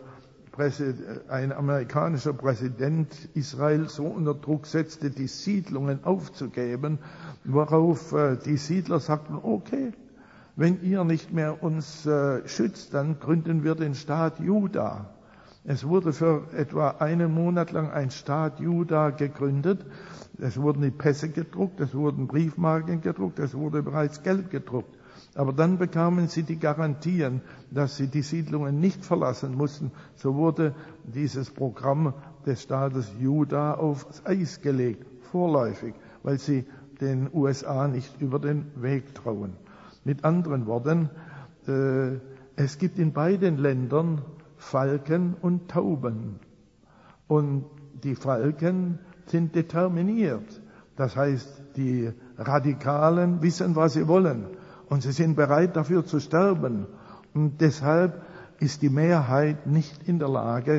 ein amerikanischer Präsident Israel so unter Druck setzte, die Siedlungen aufzugeben, worauf die Siedler sagten, okay, wenn ihr nicht mehr uns schützt, dann gründen wir den Staat Juda. Es wurde für etwa einen Monat lang ein Staat Juda gegründet. Es wurden die Pässe gedruckt, es wurden Briefmarken gedruckt, es wurde bereits Geld gedruckt. Aber dann bekamen sie die Garantien, dass sie die Siedlungen nicht verlassen mussten. So wurde dieses Programm des Staates Juda aufs Eis gelegt, vorläufig, weil sie den USA nicht über den Weg trauen. Mit anderen Worten, es gibt in beiden Ländern Falken und Tauben. Und die Falken sind determiniert. Das heißt, die Radikalen wissen, was sie wollen. Und sie sind bereit, dafür zu sterben. Und deshalb ist die Mehrheit nicht in der Lage,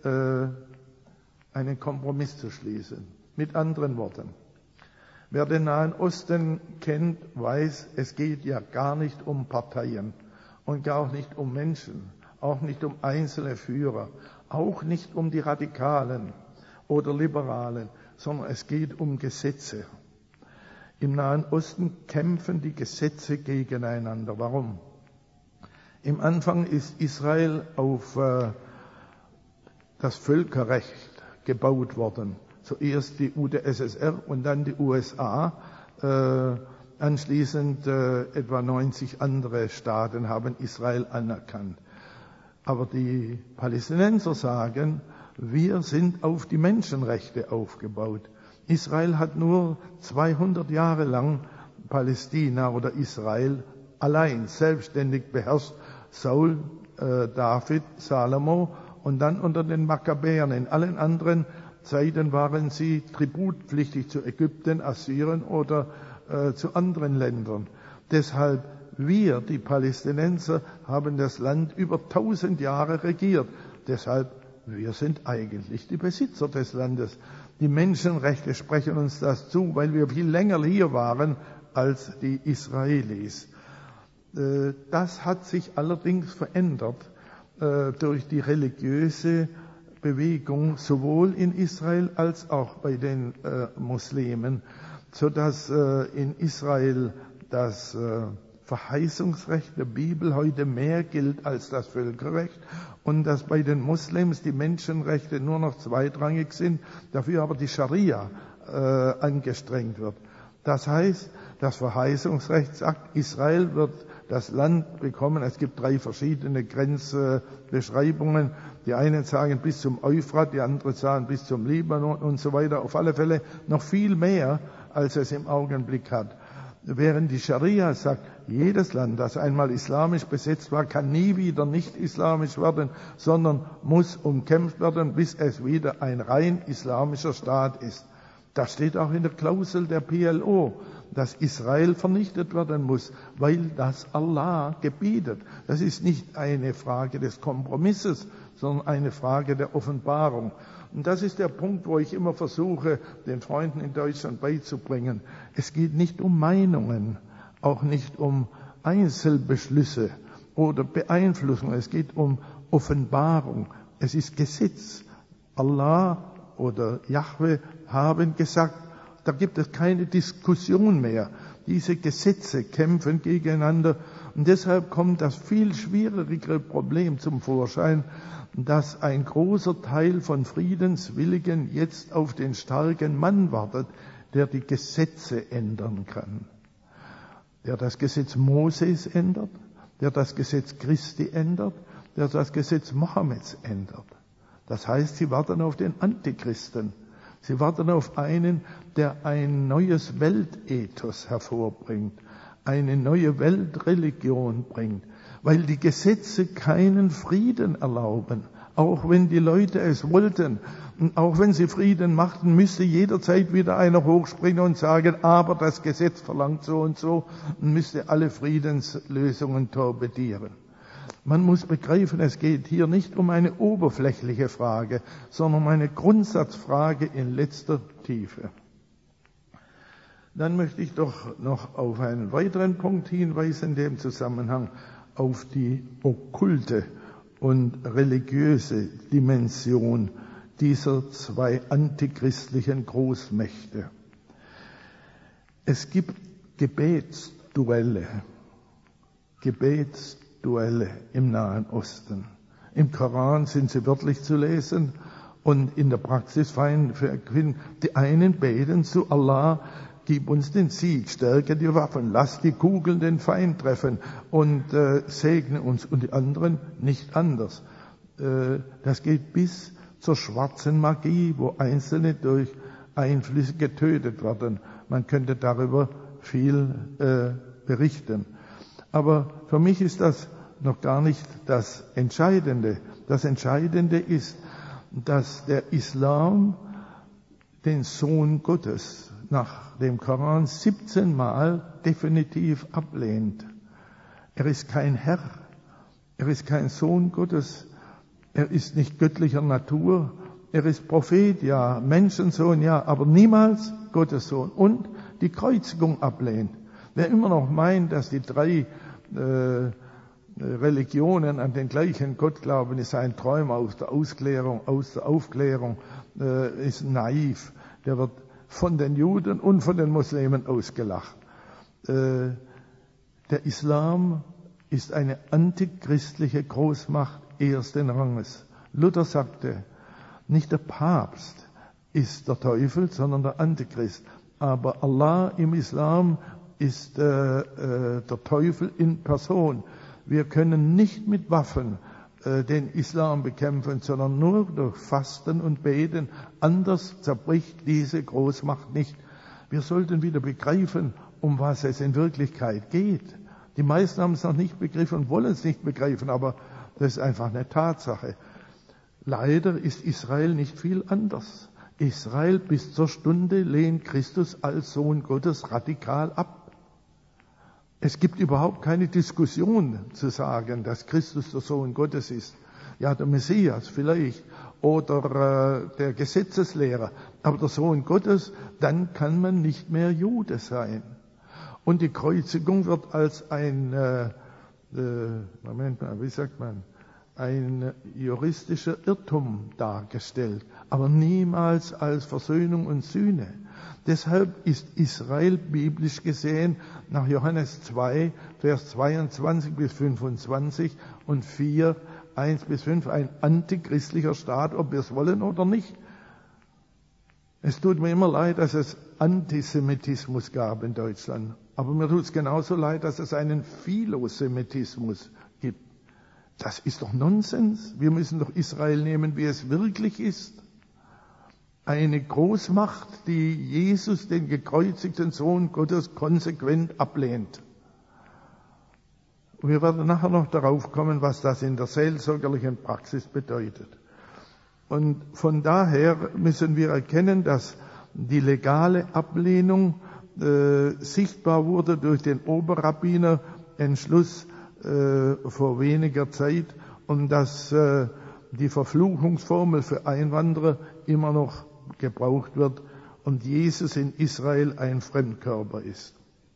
einen Kompromiss zu schließen. Mit anderen Worten, wer den Nahen Osten kennt, weiß, es geht ja gar nicht um Parteien und gar auch nicht um Menschen, auch nicht um einzelne Führer, auch nicht um die Radikalen oder Liberalen, sondern es geht um Gesetze. Im Nahen Osten kämpfen die Gesetze gegeneinander. Warum? Im Anfang ist Israel auf das Völkerrecht gebaut worden. Zuerst die UdSSR und dann die USA. Anschließend etwa 90 andere Staaten haben Israel anerkannt. Aber die Palästinenser sagen, wir sind auf die Menschenrechte aufgebaut. Israel hat nur 200 Jahre lang Palästina oder Israel allein, selbstständig beherrscht. Saul David, Salomo und dann unter den Makkabäern. In allen anderen Zeiten waren sie tributpflichtig zu Ägypten, Assyrien oder zu anderen Ländern. Deshalb wir, die Palästinenser, haben das Land über 1000 Jahre regiert. Deshalb wir sind eigentlich die Besitzer des Landes. Die Menschenrechte sprechen uns das zu, weil wir viel länger hier waren als die Israelis. Das hat sich allerdings verändert durch die religiöse Bewegung sowohl in Israel als auch bei den Muslimen, sodass in Israel das Verheißungsrecht der Bibel heute mehr gilt als das Völkerrecht und dass bei den Muslims die Menschenrechte nur noch zweitrangig sind, dafür aber die Scharia angestrengt wird. Das heißt, das Verheißungsrecht sagt, Israel wird das Land bekommen. Es gibt 3 verschiedene Grenzbeschreibungen. Die einen sagen bis zum Euphrat, die anderen sagen bis zum Libanon und so weiter. Auf alle Fälle noch viel mehr, als es im Augenblick hat. Während die Scharia sagt, jedes Land, das einmal islamisch besetzt war, kann nie wieder nicht islamisch werden, sondern muss umkämpft werden, bis es wieder ein rein islamischer Staat ist. Das steht auch in der Klausel der PLO, dass Israel vernichtet werden muss, weil das Allah gebietet. Das ist nicht eine Frage des Kompromisses, sondern eine Frage der Offenbarung. Und das ist der Punkt, wo ich immer versuche, den Freunden in Deutschland beizubringen. Es geht nicht um Meinungen, auch nicht um Einzelbeschlüsse oder Beeinflussung. Es geht um Offenbarung. Es ist Gesetz. Allah oder Jahwe haben gesagt, da gibt es keine Diskussion mehr. Diese Gesetze kämpfen gegeneinander und deshalb kommt das viel schwierigere Problem zum Vorschein, dass ein großer Teil von Friedenswilligen jetzt auf den starken Mann wartet, der die Gesetze ändern kann. Der das Gesetz Moses ändert, der das Gesetz Christi ändert, der das Gesetz Mohammeds ändert. Das heißt, sie warten auf den Antichristen. Sie warten auf einen, der ein neues Weltethos hervorbringt, eine neue Weltreligion bringt, weil die Gesetze keinen Frieden erlauben. Auch wenn die Leute es wollten und auch wenn sie Frieden machten, müsste jederzeit wieder einer hochspringen und sagen, aber das Gesetz verlangt so und müsste alle Friedenslösungen torpedieren. Man muss begreifen, es geht hier nicht um eine oberflächliche Frage, sondern um eine Grundsatzfrage in letzter Tiefe. Dann möchte ich doch noch auf einen weiteren Punkt hinweisen in dem Zusammenhang, auf die okkulte und religiöse Dimension dieser 2 antichristlichen Großmächte. Es gibt Gebetsduelle im Nahen Osten. Im Koran sind sie wörtlich zu lesen und in der Praxis finden die einen beten zu Allah, gib uns den Sieg, stärke die Waffen, lass die Kugeln den Feind treffen und segne uns. Und die anderen nicht anders. Das geht bis zur schwarzen Magie, wo Einzelne durch Einflüsse getötet werden. Man könnte darüber viel berichten. Aber für mich ist das noch gar nicht das Entscheidende. Das Entscheidende ist, dass der Islam den Sohn Gottes nach dem Koran 17 Mal definitiv ablehnt. Er ist kein Herr, er ist kein Sohn Gottes, er ist nicht göttlicher Natur, er ist Prophet, ja, Menschensohn, ja, aber niemals Gottes Sohn. Und die Kreuzigung ablehnt. Wer immer noch meint, dass die 3 Religionen an den gleichen Gott glauben, ist ein Träumer aus der Aufklärung, ist naiv. Der wird von den Juden und von den Muslimen ausgelacht. Der Islam ist eine antichristliche Großmacht ersten Ranges. Luther sagte, nicht der Papst ist der Teufel, sondern der Antichrist. Aber Allah im Islam ist der Teufel in Person. Wir können nicht mit Waffen den Islam bekämpfen, sondern nur durch Fasten und Beten. Anders zerbricht diese Großmacht nicht. Wir sollten wieder begreifen, um was es in Wirklichkeit geht. Die meisten haben es noch nicht begriffen und wollen es nicht begreifen, aber Das ist einfach eine Tatsache. Leider ist Israel nicht viel anders. Israel bis zur Stunde lehnt Christus als Sohn Gottes radikal ab. Es gibt überhaupt keine Diskussion zu sagen, dass Christus der Sohn Gottes ist. Ja, der Messias vielleicht oder der Gesetzeslehrer, aber der Sohn Gottes, dann kann man nicht mehr Jude sein. Und die Kreuzigung wird als ein juristischer Irrtum dargestellt, aber niemals als Versöhnung und Sühne. Deshalb ist Israel biblisch gesehen nach Johannes 2, Vers 22 bis 25 und 4, 1 bis 5 ein antichristlicher Staat, ob wir es wollen oder nicht. Es tut mir immer leid, dass es Antisemitismus gab in Deutschland. Aber mir tut es genauso leid, dass es einen Philosemitismus gibt. Das ist doch Nonsens. Wir müssen doch Israel nehmen, wie es wirklich ist. Eine Großmacht, die Jesus, den gekreuzigten Sohn Gottes, konsequent ablehnt. Wir werden nachher noch darauf kommen, was das in der seelsorgerlichen Praxis bedeutet. Und von daher müssen wir erkennen, dass die legale Ablehnung sichtbar wurde durch den Oberrabbiner-Entschluss vor weniger Zeit und dass die Verfluchungsformel für Einwanderer immer noch gebraucht wird und Jesus in Israel ein Fremdkörper ist.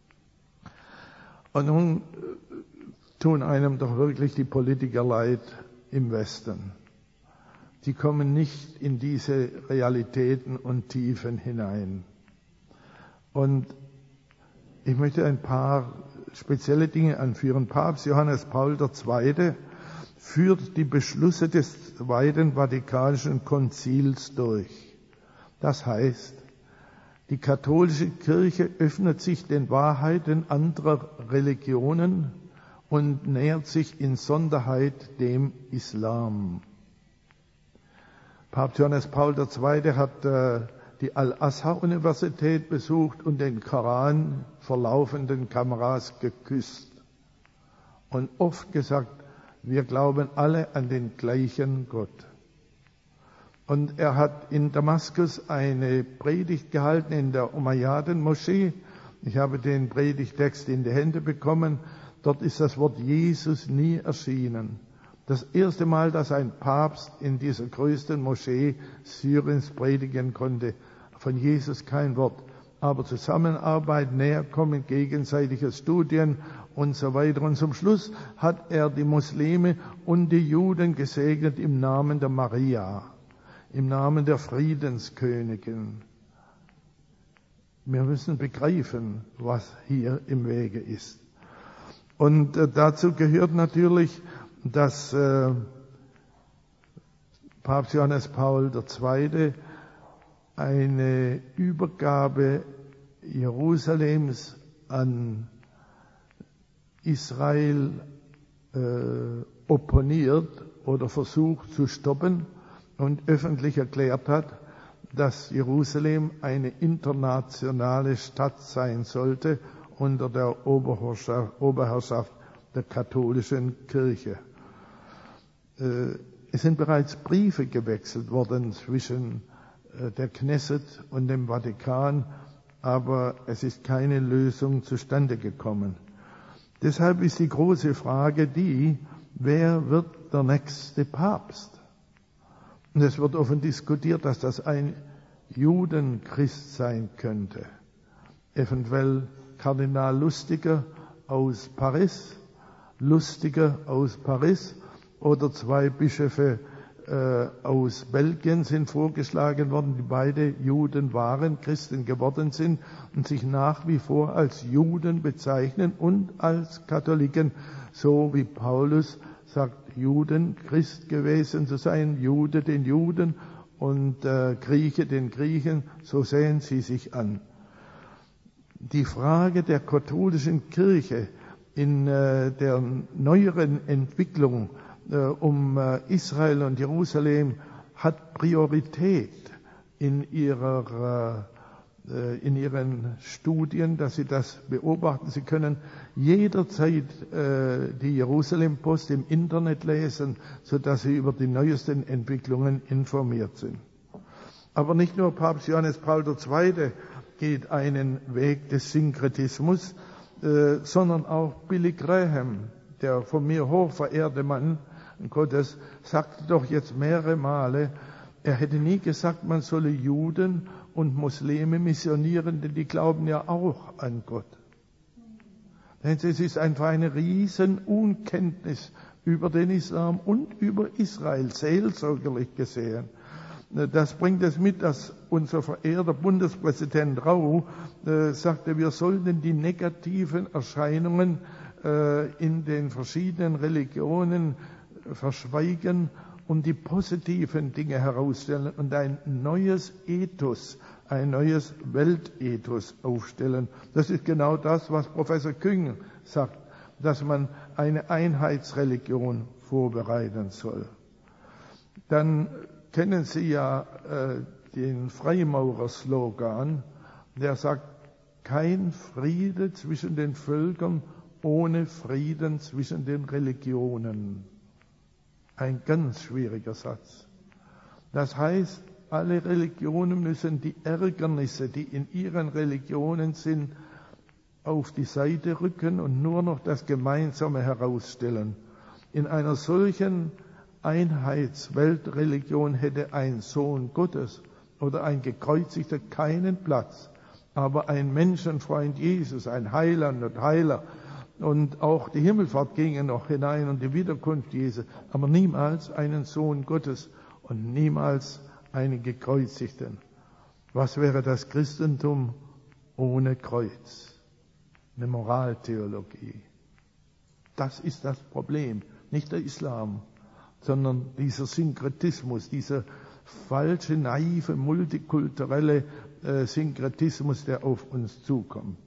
Und nun tun einem doch wirklich die Politiker leid im Westen. Die kommen nicht in diese Realitäten und Tiefen hinein. Und ich möchte ein paar spezielle Dinge anführen. Papst Johannes Paul II. Führt die Beschlüsse des Zweiten Vatikanischen Konzils durch. Das heißt, die katholische Kirche öffnet sich den Wahrheiten anderer Religionen und nähert sich in Sonderheit dem Islam. Papst Johannes Paul II. Hat die Al-Azhar-Universität besucht und den Koran vor laufenden Kameras geküsst. Und oft gesagt, wir glauben alle an den gleichen Gott. Und er hat in Damaskus eine Predigt gehalten in der Umayyaden-Moschee. Ich habe den Predigtext in die Hände bekommen. Dort ist das Wort Jesus nie erschienen. Das erste Mal, dass ein Papst in dieser größten Moschee Syriens predigen konnte. Von Jesus kein Wort. Aber Zusammenarbeit, Näherkommen, gegenseitiges Studien und so weiter. Und zum Schluss hat er die Muslime und die Juden gesegnet im Namen der Maria, im Namen der Friedenskönigin. Wir müssen begreifen, was hier im Wege ist. Und dazu gehört natürlich, dass Papst Johannes Paul II. Eine Übergabe Jerusalems an Israel opponiert oder versucht zu stoppen und öffentlich erklärt hat, dass Jerusalem eine internationale Stadt sein sollte unter der Oberherrschaft der katholischen Kirche. Es sind bereits Briefe gewechselt worden zwischen der Knesset und dem Vatikan, aber es ist keine Lösung zustande gekommen. Deshalb ist die große Frage die, wer wird der nächste Papst? Und es wird offen diskutiert, dass das ein Judenchrist sein könnte. Eventuell Kardinal Lustiger aus Paris oder zwei Bischöfe aus Belgien sind vorgeschlagen worden, die beide Juden waren, Christen geworden sind und sich nach wie vor als Juden bezeichnen und als Katholiken, so wie Paulus sagt, Juden, Christ gewesen zu sein, Jude den Juden und Grieche den Griechen, so sehen sie sich an. Die Frage der katholischen Kirche in der neueren Entwicklung um Israel und Jerusalem hat Priorität in ihrer in Ihren Studien, dass Sie das beobachten. Sie können jederzeit die Jerusalem-Post im Internet lesen, sodass Sie über die neuesten Entwicklungen informiert sind. Aber nicht nur Papst Johannes Paul II. Geht einen Weg des Synkretismus, sondern auch Billy Graham, der von mir hoch verehrte Mann Gottes, sagte doch jetzt mehrere Male, er hätte nie gesagt, man solle Juden und Muslime missionieren, denn die glauben ja auch an Gott. Denn es ist einfach eine riesen Unkenntnis über den Islam und über Israel, seelsorgerlich gesehen. Das bringt es mit, dass unser verehrter Bundespräsident Rau sagte, wir sollten die negativen Erscheinungen in den verschiedenen Religionen verschweigen und die positiven Dinge herausstellen und ein neues Ethos, ein neues Weltethos aufstellen. Das ist genau das, was Professor Küng sagt, dass man eine Einheitsreligion vorbereiten soll. Dann kennen Sie ja den Freimaurer-Slogan, der sagt, kein Friede zwischen den Völkern ohne Frieden zwischen den Religionen. Ein ganz schwieriger Satz. Das heißt, alle Religionen müssen die Ärgernisse, die in ihren Religionen sind, auf die Seite rücken und nur noch das Gemeinsame herausstellen. In einer solchen Einheitsweltreligion hätte ein Sohn Gottes oder ein Gekreuzigter keinen Platz. Aber ein Menschenfreund Jesus, ein Heiland und Heiler, und auch die Himmelfahrt ginge noch hinein und die Wiederkunft Jesu, aber niemals einen Sohn Gottes und niemals einen Gekreuzigten. Was wäre das Christentum ohne Kreuz? Eine Moraltheologie. Das ist das Problem, nicht der Islam, sondern dieser Synkretismus, dieser falsche, naive, multikulturelle Synkretismus, der auf uns zukommt.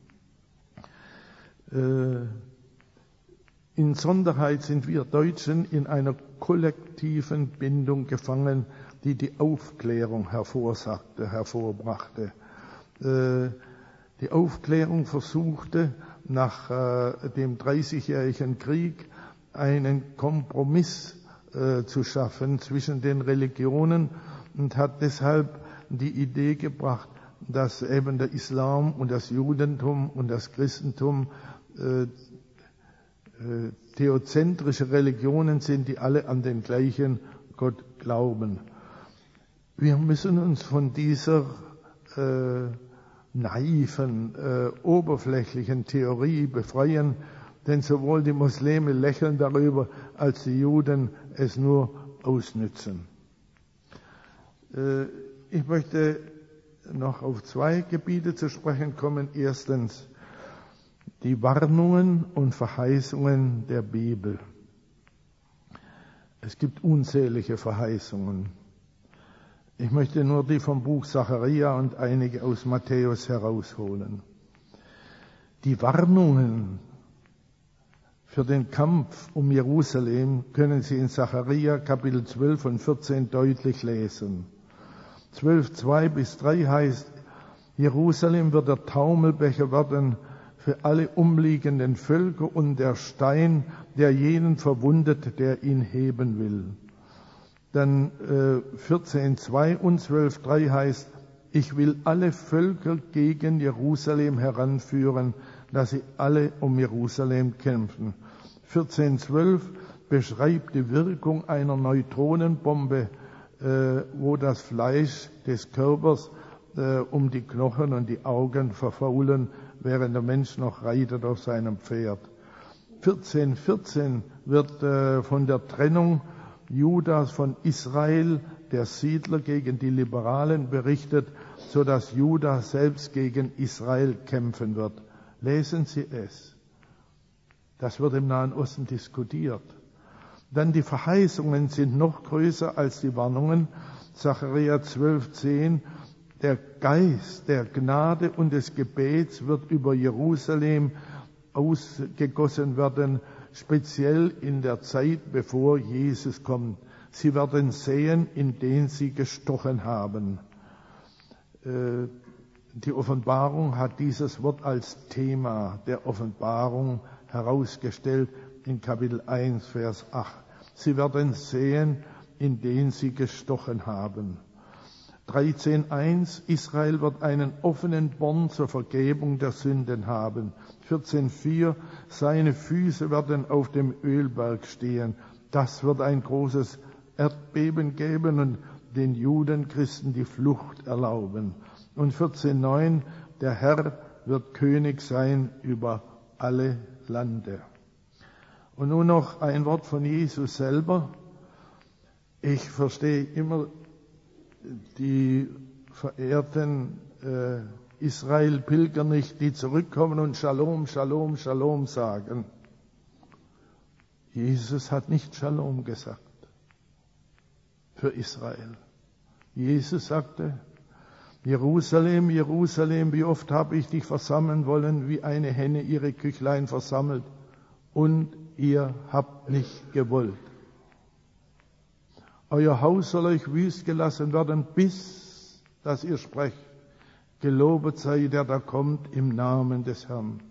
Insonderheit sind wir Deutschen in einer kollektiven Bindung gefangen, die die Aufklärung hervorbrachte. Die Aufklärung versuchte nach dem 30-jährigen Krieg einen Kompromiss zu schaffen zwischen den Religionen und hat deshalb die Idee gebracht, dass eben der Islam und das Judentum und das Christentum theozentrische Religionen sind, die alle an den gleichen Gott glauben. Wir müssen uns von dieser naiven, oberflächlichen Theorie befreien, denn sowohl die Muslime lächeln darüber, als die Juden es nur ausnützen. Ich möchte noch auf zwei Gebiete zu sprechen kommen. Erstens die Warnungen und Verheißungen der Bibel. Es gibt unzählige Verheißungen. Ich möchte nur die vom Buch Sacharja und einige aus Matthäus herausholen. Die Warnungen für den Kampf um Jerusalem können Sie in Sacharja Kapitel 12 und 14 deutlich lesen. 12, 2 bis 3 heißt, Jerusalem wird der Taumelbecher werden für alle umliegenden Völker und der Stein, der jenen verwundet, der ihn heben will. Dann 14,2 und 12,3 heißt, ich will alle Völker gegen Jerusalem heranführen, dass sie alle um Jerusalem kämpfen. 14,12 beschreibt die Wirkung einer Neutronenbombe, wo das Fleisch des Körpers um die Knochen und die Augen verfaulen, während der Mensch noch reitet auf seinem Pferd. 14,14 wird von der Trennung Judas von Israel, der Siedler, gegen die Liberalen berichtet, so dass Juda selbst gegen Israel kämpfen wird. Lesen Sie es. Das wird im Nahen Osten diskutiert. Dann die Verheißungen sind noch größer als die Warnungen. Sacharja 12,10. Der Geist der Gnade und des Gebets wird über Jerusalem ausgegossen werden, speziell in der Zeit, bevor Jesus kommt. Sie werden sehen, in den sie gestochen haben. Die Offenbarung hat dieses Wort als Thema der Offenbarung herausgestellt in Kapitel 1, Vers 8. Sie werden sehen, in den sie gestochen haben. 13,1, Israel wird einen offenen Born zur Vergebung der Sünden haben. 14,4, seine Füße werden auf dem Ölberg stehen. Das wird ein großes Erdbeben geben und den Judenchristen die Flucht erlauben. Und 14,9, der Herr wird König sein über alle Lande. Und nun noch ein Wort von Jesus selber. Ich verstehe immer die verehrten Israel-Pilger nicht, die zurückkommen und Shalom, Shalom, Shalom sagen. Jesus hat nicht Shalom gesagt für Israel. Jesus sagte, Jerusalem, Jerusalem, wie oft habe ich dich versammeln wollen, wie eine Henne ihre Küchlein versammelt, und ihr habt nicht gewollt. Euer Haus soll euch wüst gelassen werden, bis dass ihr sprecht, gelobet sei der da kommt im Namen des Herrn.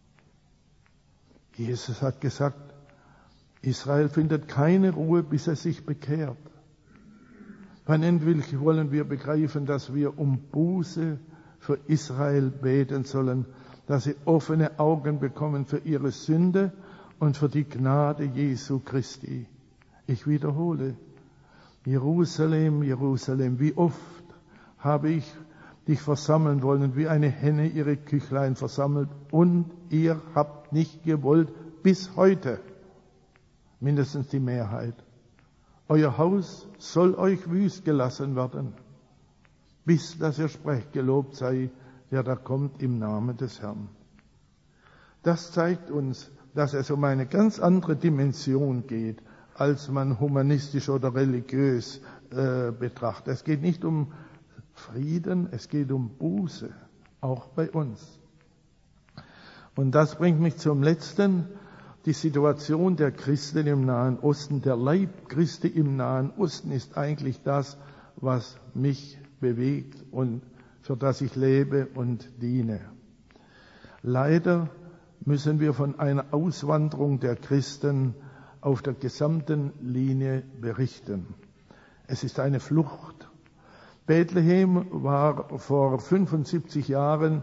Jesus hat gesagt, Israel findet keine Ruhe, bis es sich bekehrt. Wann endlich wollen wir begreifen, dass wir um Buße für Israel beten sollen, dass sie offene Augen bekommen für ihre Sünde und für die Gnade Jesu Christi. Ich wiederhole, Jerusalem, Jerusalem, wie oft habe ich dich versammeln wollen, wie eine Henne ihre Küchlein versammelt, und ihr habt nicht gewollt, bis heute, mindestens die Mehrheit. Euer Haus soll euch wüst gelassen werden, bis dass ihr sprecht, gelobt sei, der da kommt im Namen des Herrn. Das zeigt uns, dass es um eine ganz andere Dimension geht, als man humanistisch oder religiös betrachtet. Es geht nicht um Frieden, es geht um Buße, auch bei uns. Und das bringt mich zum Letzten, die Situation der Christen im Nahen Osten. Der Leib Christi im Nahen Osten ist eigentlich das, was mich bewegt und für das ich lebe und diene. Leider müssen wir von einer Auswanderung der Christen auf der gesamten Linie berichten. Es ist eine Flucht. Bethlehem war vor 75 Jahren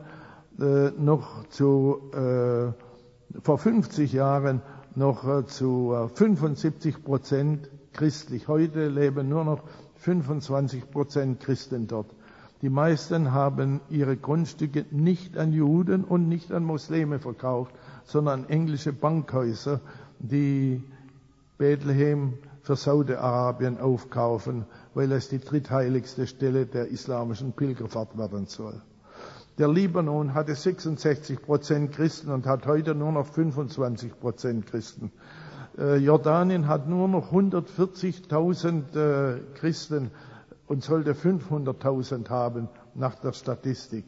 vor 50 Jahren noch zu 75% christlich. Heute leben nur noch 25% Christen dort. Die meisten haben ihre Grundstücke nicht an Juden und nicht an Muslime verkauft, sondern an englische Bankhäuser, die Bethlehem für Saudi-Arabien aufkaufen, weil es die drittheiligste Stelle der islamischen Pilgerfahrt werden soll. Der Libanon hatte 66% Christen und hat heute nur noch 25% Christen. Jordanien hat nur noch 140.000 Christen und sollte 500.000 haben nach der Statistik.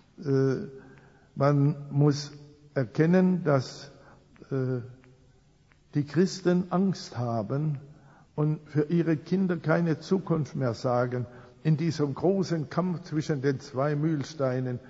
Man muss erkennen, dass die Christen Angst haben und für ihre Kinder keine Zukunft mehr sagen in diesem großen Kampf zwischen den zwei Mühlsteinen,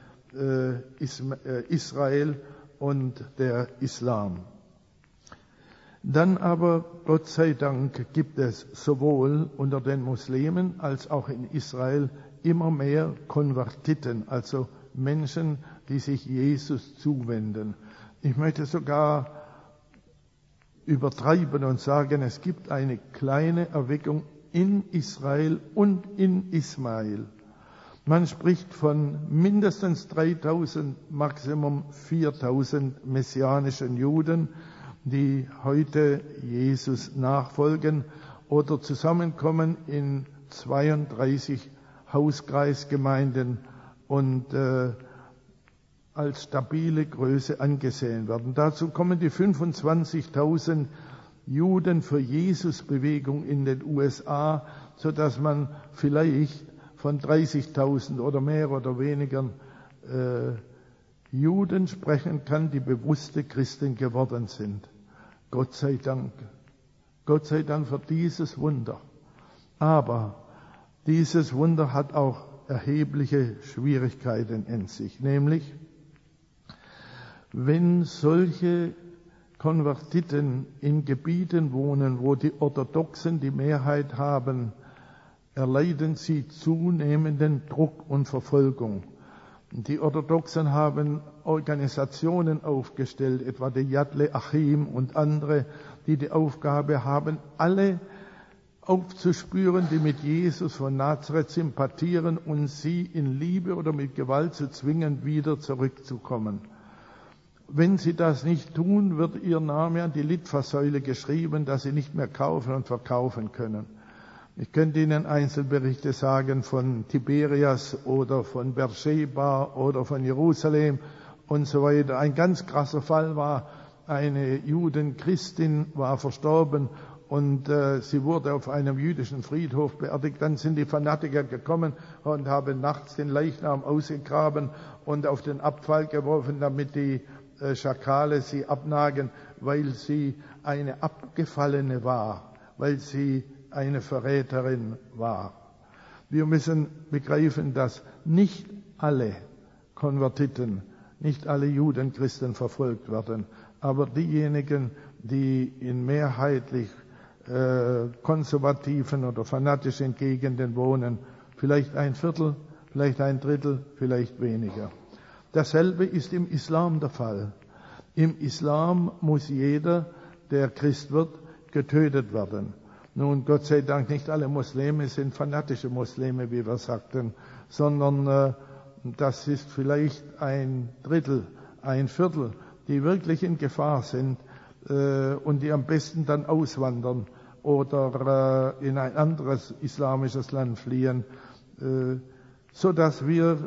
Israel und der Islam. Dann aber, Gott sei Dank, gibt es sowohl unter den Muslimen als auch in Israel immer mehr Konvertiten, also Menschen, die sich Jesus zuwenden. Ich möchte sogar übertreiben und sagen, es gibt eine kleine Erweckung in Israel und in Ismail. Man spricht von mindestens 3.000, Maximum 4.000 messianischen Juden, die heute Jesus nachfolgen oder zusammenkommen in 32 Hauskreisgemeinden und als stabile Größe angesehen werden. Dazu kommen die 25.000 Juden für Jesus-Bewegung in den USA, sodass man vielleicht von 30.000 oder mehr oder weniger Juden sprechen kann, die bewusste Christen geworden sind. Gott sei Dank. Gott sei Dank für dieses Wunder. Aber dieses Wunder hat auch erhebliche Schwierigkeiten in sich. Nämlich, wenn solche Konvertiten in Gebieten wohnen, wo die Orthodoxen die Mehrheit haben, erleiden sie zunehmenden Druck und Verfolgung. Die Orthodoxen haben Organisationen aufgestellt, etwa die Yad Le'achim und andere, die die Aufgabe haben, alle aufzuspüren, die mit Jesus von Nazareth sympathieren und sie in Liebe oder mit Gewalt zu zwingen, wieder zurückzukommen. Wenn sie das nicht tun, wird ihr Name an die Litfaßsäule geschrieben, dass sie nicht mehr kaufen und verkaufen können. Ich könnte Ihnen Einzelberichte sagen von Tiberias oder von Beersheba oder von Jerusalem und so weiter. Ein ganz krasser Fall war, eine Judenchristin war verstorben und sie wurde auf einem jüdischen Friedhof beerdigt. Dann sind die Fanatiker gekommen und haben nachts den Leichnam ausgegraben und auf den Abfall geworfen, damit die Schakale sie abnagen, weil sie eine Abgefallene war, weil sie eine Verräterin war. Wir müssen begreifen, dass nicht alle Konvertiten, nicht alle Judenchristen verfolgt werden, aber diejenigen, die in mehrheitlich konservativen oder fanatischen Gegenden wohnen, vielleicht ein Viertel, vielleicht ein Drittel, vielleicht weniger. Dasselbe ist im Islam der Fall. Im Islam muss jeder, der Christ wird, getötet werden. Nun, Gott sei Dank, nicht alle Muslime sind fanatische Muslime, wie wir sagten, sondern das ist vielleicht ein Drittel, ein Viertel, die wirklich in Gefahr sind und die am besten dann auswandern oder in ein anderes islamisches Land fliehen, so dass wir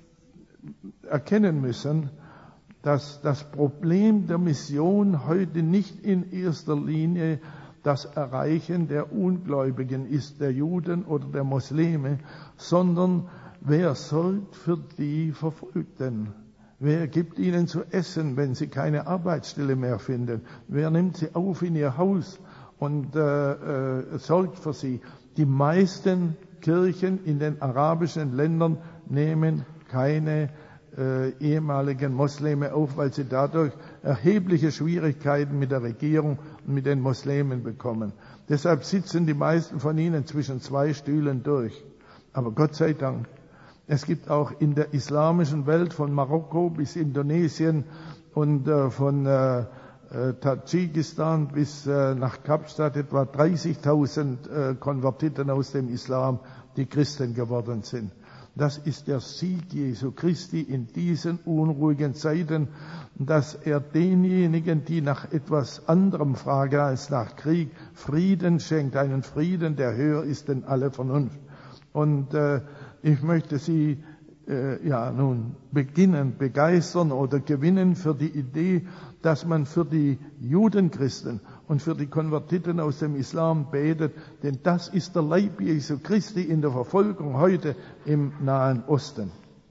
erkennen müssen, dass das Problem der Mission heute nicht in erster Linie das Erreichen der Ungläubigen ist, der Juden oder der Muslime, sondern wer sorgt für die Verfolgten? Wer gibt ihnen zu essen, wenn sie keine Arbeitsstelle mehr finden? Wer nimmt sie auf in ihr Haus und sorgt für sie? Die meisten Kirchen in den arabischen Ländern nehmen keine ehemaligen Muslime auf, weil sie dadurch erhebliche Schwierigkeiten mit der Regierung und mit den Muslimen bekommen. Deshalb sitzen die meisten von ihnen zwischen zwei Stühlen durch. Aber Gott sei Dank, es gibt auch in der islamischen Welt von Marokko bis Indonesien und von Tadschikistan bis nach Kapstadt etwa 30.000 Konvertiten aus dem Islam, die Christen geworden sind. Das ist der Sieg Jesu Christi in diesen unruhigen Zeiten, dass er denjenigen, die nach etwas anderem fragen als nach Krieg, Frieden schenkt, einen Frieden, der höher ist denn alle Vernunft. Und ich möchte Sie nun begeistern oder gewinnen für die Idee, dass man für die Judenchristen und für die Konvertiten aus dem Islam betet, denn das ist der Leib Jesu Christi in der Verfolgung heute im Nahen Osten.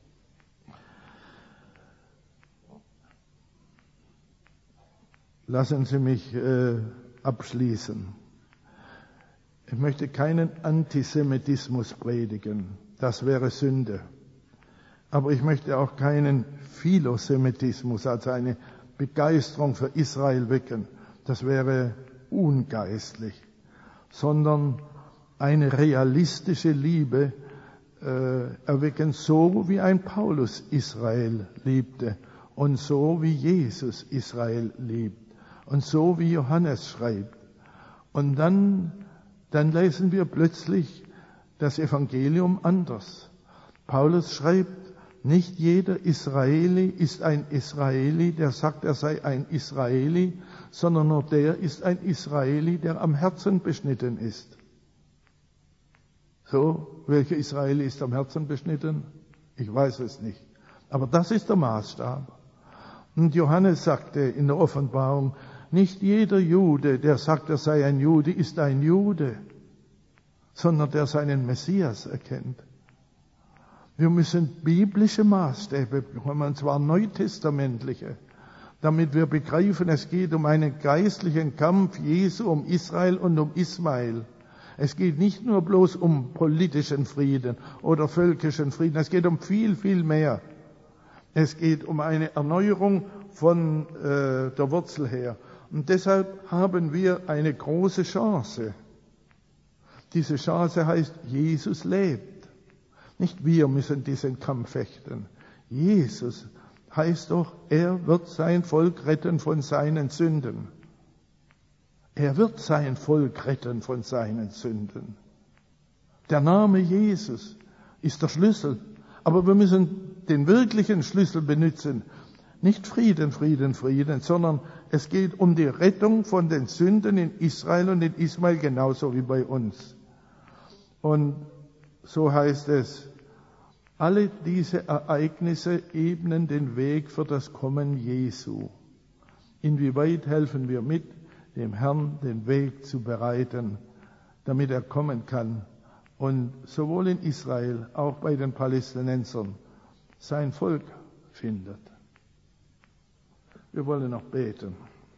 Lassen Sie mich abschließen. Ich möchte keinen Antisemitismus predigen, das wäre Sünde. Aber ich möchte auch keinen Philosemitismus, also eine Begeisterung für Israel wecken, das wäre ungeistlich, sondern eine realistische Liebe erwecken, so wie ein Paulus Israel liebte und so wie Jesus Israel liebt und so wie Johannes schreibt. Und dann lesen wir plötzlich das Evangelium anders. Paulus schreibt, nicht jeder Israeli ist ein Israeli, der sagt, er sei ein Israeli, sondern nur der ist ein Israeli, der am Herzen beschnitten ist. So, welcher Israeli ist am Herzen beschnitten? Ich weiß es nicht. Aber das ist der Maßstab. Und Johannes sagte in der Offenbarung, nicht jeder Jude, der sagt, er sei ein Jude, ist ein Jude, sondern der seinen Messias erkennt. Wir müssen biblische Maßstäbe bekommen, und zwar neutestamentliche, damit wir begreifen, es geht um einen geistlichen Kampf Jesu, um Israel und um Ismael. Es geht nicht nur bloß um politischen Frieden oder völkischen Frieden, es geht um viel, viel mehr. Es geht um eine Erneuerung von der Wurzel her. Und deshalb haben wir eine große Chance. Diese Chance heißt, Jesus lebt. Nicht wir müssen diesen Kampf fechten. Jesus heißt doch, er wird sein Volk retten von seinen Sünden. Er wird sein Volk retten von seinen Sünden. Der Name Jesus ist der Schlüssel. Aber wir müssen den wirklichen Schlüssel benutzen. Nicht Frieden, Frieden, Frieden, sondern es geht um die Rettung von den Sünden in Israel und in Ismael genauso wie bei uns. Und so heißt es, alle diese Ereignisse ebnen den Weg für das Kommen Jesu. Inwieweit helfen wir mit, dem Herrn den Weg zu bereiten, damit er kommen kann und sowohl in Israel, auch bei den Palästinensern, sein Volk findet. Wir wollen noch beten.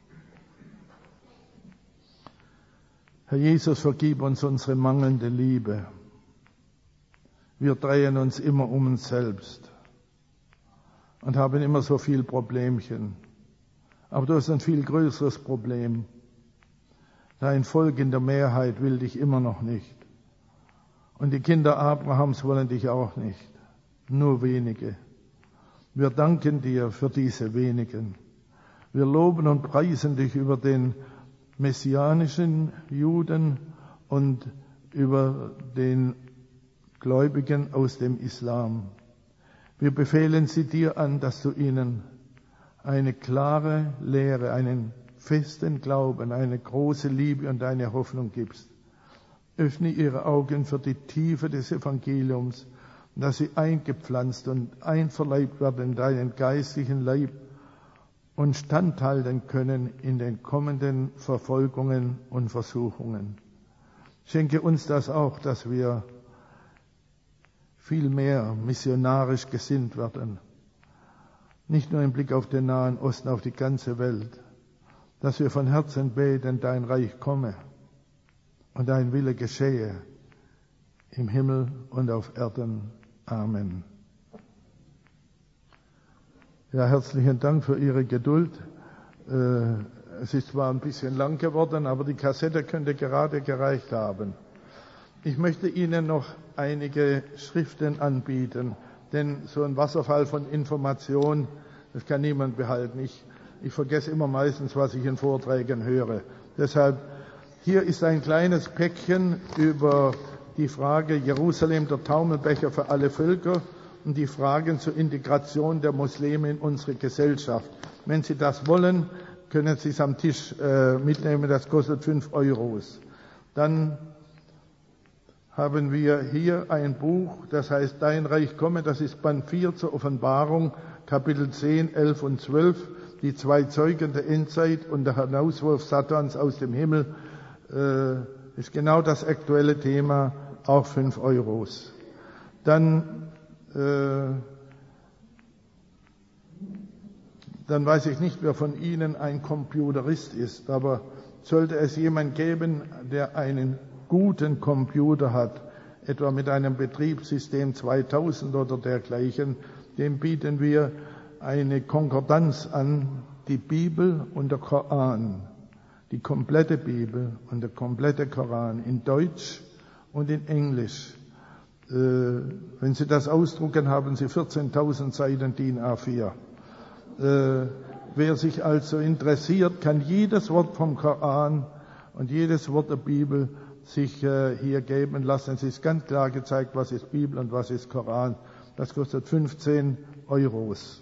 Herr Jesus, vergib uns unsere mangelnde Liebe. Wir drehen uns immer um uns selbst und haben immer so viel Problemchen. Aber du hast ein viel größeres Problem. Dein Volk in der Mehrheit will dich immer noch nicht. Und die Kinder Abrahams wollen dich auch nicht. Nur wenige. Wir danken dir für diese wenigen. Wir loben und preisen dich über den messianischen Juden und über den Gläubigen aus dem Islam. Wir befehlen sie dir an, dass du ihnen eine klare Lehre, einen festen Glauben, eine große Liebe und eine Hoffnung gibst. Öffne ihre Augen für die Tiefe des Evangeliums, dass sie eingepflanzt und einverleibt werden in deinen geistlichen Leib und standhalten können in den kommenden Verfolgungen und Versuchungen. Schenke uns das auch, dass wir viel mehr missionarisch gesinnt werden. Nicht nur im Blick auf den Nahen Osten, auf die ganze Welt. Dass wir von Herzen beten, dein Reich komme und dein Wille geschehe im Himmel und auf Erden. Amen. Ja, herzlichen Dank für Ihre Geduld. Es ist zwar ein bisschen lang geworden, aber die Kassette könnte gerade gereicht haben. Ich möchte Ihnen noch einige Schriften anbieten, denn so ein Wasserfall von Information, das kann niemand behalten. Ich vergesse immer meistens, was ich in Vorträgen höre. Deshalb, hier ist ein kleines Päckchen über die Frage Jerusalem, der Taumelbecher für alle Völker und die Fragen zur Integration der Muslime in unsere Gesellschaft. Wenn Sie das wollen, können Sie es am Tisch mitnehmen, das kostet 5 €. Dann haben wir hier ein Buch, das heißt Dein Reich komme, das ist Band 4 zur Offenbarung, Kapitel 10, 11 und 12, die 2 Zeugen der Endzeit und der Hinauswurf Satans aus dem Himmel, ist genau das aktuelle Thema, auch 5 €. Dann weiß ich nicht, wer von Ihnen ein Computerist ist, aber sollte es jemand geben, der einen guten Computer hat, etwa mit einem Betriebssystem 2000 oder dergleichen, dem bieten wir eine Konkordanz an, die Bibel und der Koran, die komplette Bibel und der komplette Koran in Deutsch und in Englisch. Wenn Sie das ausdrucken, haben Sie 14.000 Seiten DIN A4. Wer sich also interessiert, kann jedes Wort vom Koran und jedes Wort der Bibel sich hier geben lassen. Es ist ganz klar gezeigt, was ist Bibel und was ist Koran. Das kostet 15 €.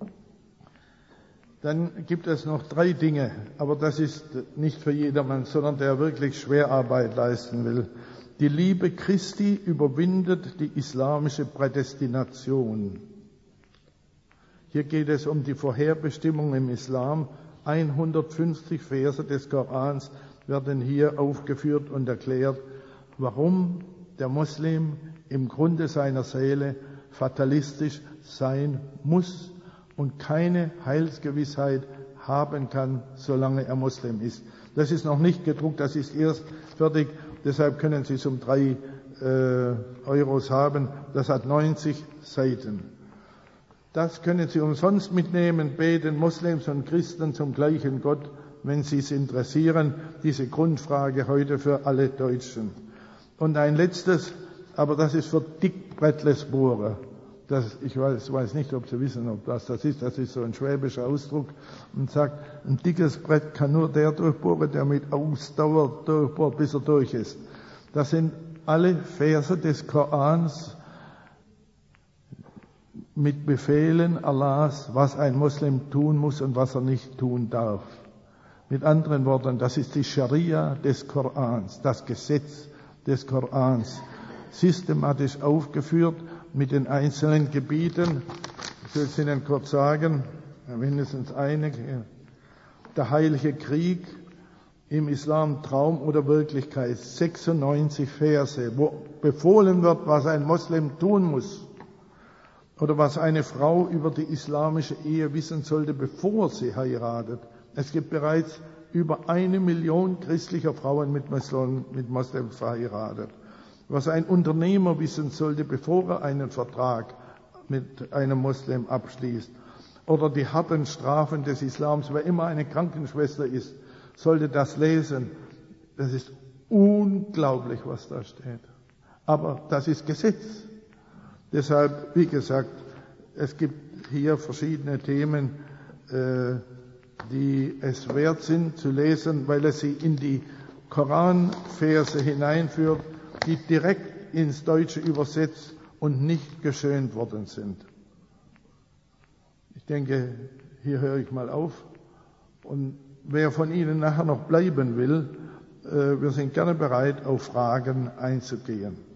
Dann gibt es noch 3 Dinge, aber das ist nicht für jedermann, sondern der wirklich Schwerarbeit leisten will. Die Liebe Christi überwindet die islamische Prädestination. Hier geht es um die Vorherbestimmung im Islam. 150 Verse des Korans werden hier aufgeführt und erklärt, warum der Muslim im Grunde seiner Seele fatalistisch sein muss und keine Heilsgewissheit haben kann, solange er Muslim ist. Das ist noch nicht gedruckt, das ist erst fertig Deshalb können Sie es um 3 Euros haben. Das hat 90 Seiten. Das können Sie umsonst mitnehmen, beten Moslems und Christen zum gleichen Gott, wenn Sie es interessieren. Diese Grundfrage heute für alle Deutschen. Und ein letztes, aber das ist für Dick Brettlesbohrer. Ich weiß nicht, ob Sie wissen, ob das ist. Das ist so ein schwäbischer Ausdruck und sagt, ein dickes Brett kann nur der durchbohren, der mit Ausdauer durchbohrt, bis er durch ist. Das sind alle Verse des Korans mit Befehlen Allahs, was ein Muslim tun muss und was er nicht tun darf. Mit anderen Worten, das ist die Scharia des Korans, das Gesetz des Korans, systematisch aufgeführt mit den einzelnen Gebieten. Ich will es Ihnen kurz sagen, mindestens einige. Der heilige Krieg im Islam, Traum oder Wirklichkeit, 96 Verse, wo befohlen wird, was ein Moslem tun muss oder was eine Frau über die islamische Ehe wissen sollte, bevor sie heiratet. Es gibt bereits über 1 Million christlicher Frauen mit Moslems verheiratet. Was ein Unternehmer wissen sollte, bevor er einen Vertrag mit einem Moslem abschließt. Oder die harten Strafen des Islams. Wer immer eine Krankenschwester ist, sollte das lesen. Das ist unglaublich, was da steht. Aber das ist Gesetz. Deshalb, wie gesagt, es gibt hier verschiedene Themen, die es wert sind zu lesen, weil es sie in die Koranverse hineinführt, die direkt ins Deutsche übersetzt und nicht geschönt worden sind. Ich denke, hier höre ich mal auf. Und wer von Ihnen nachher noch bleiben will, wir sind gerne bereit, auf Fragen einzugehen.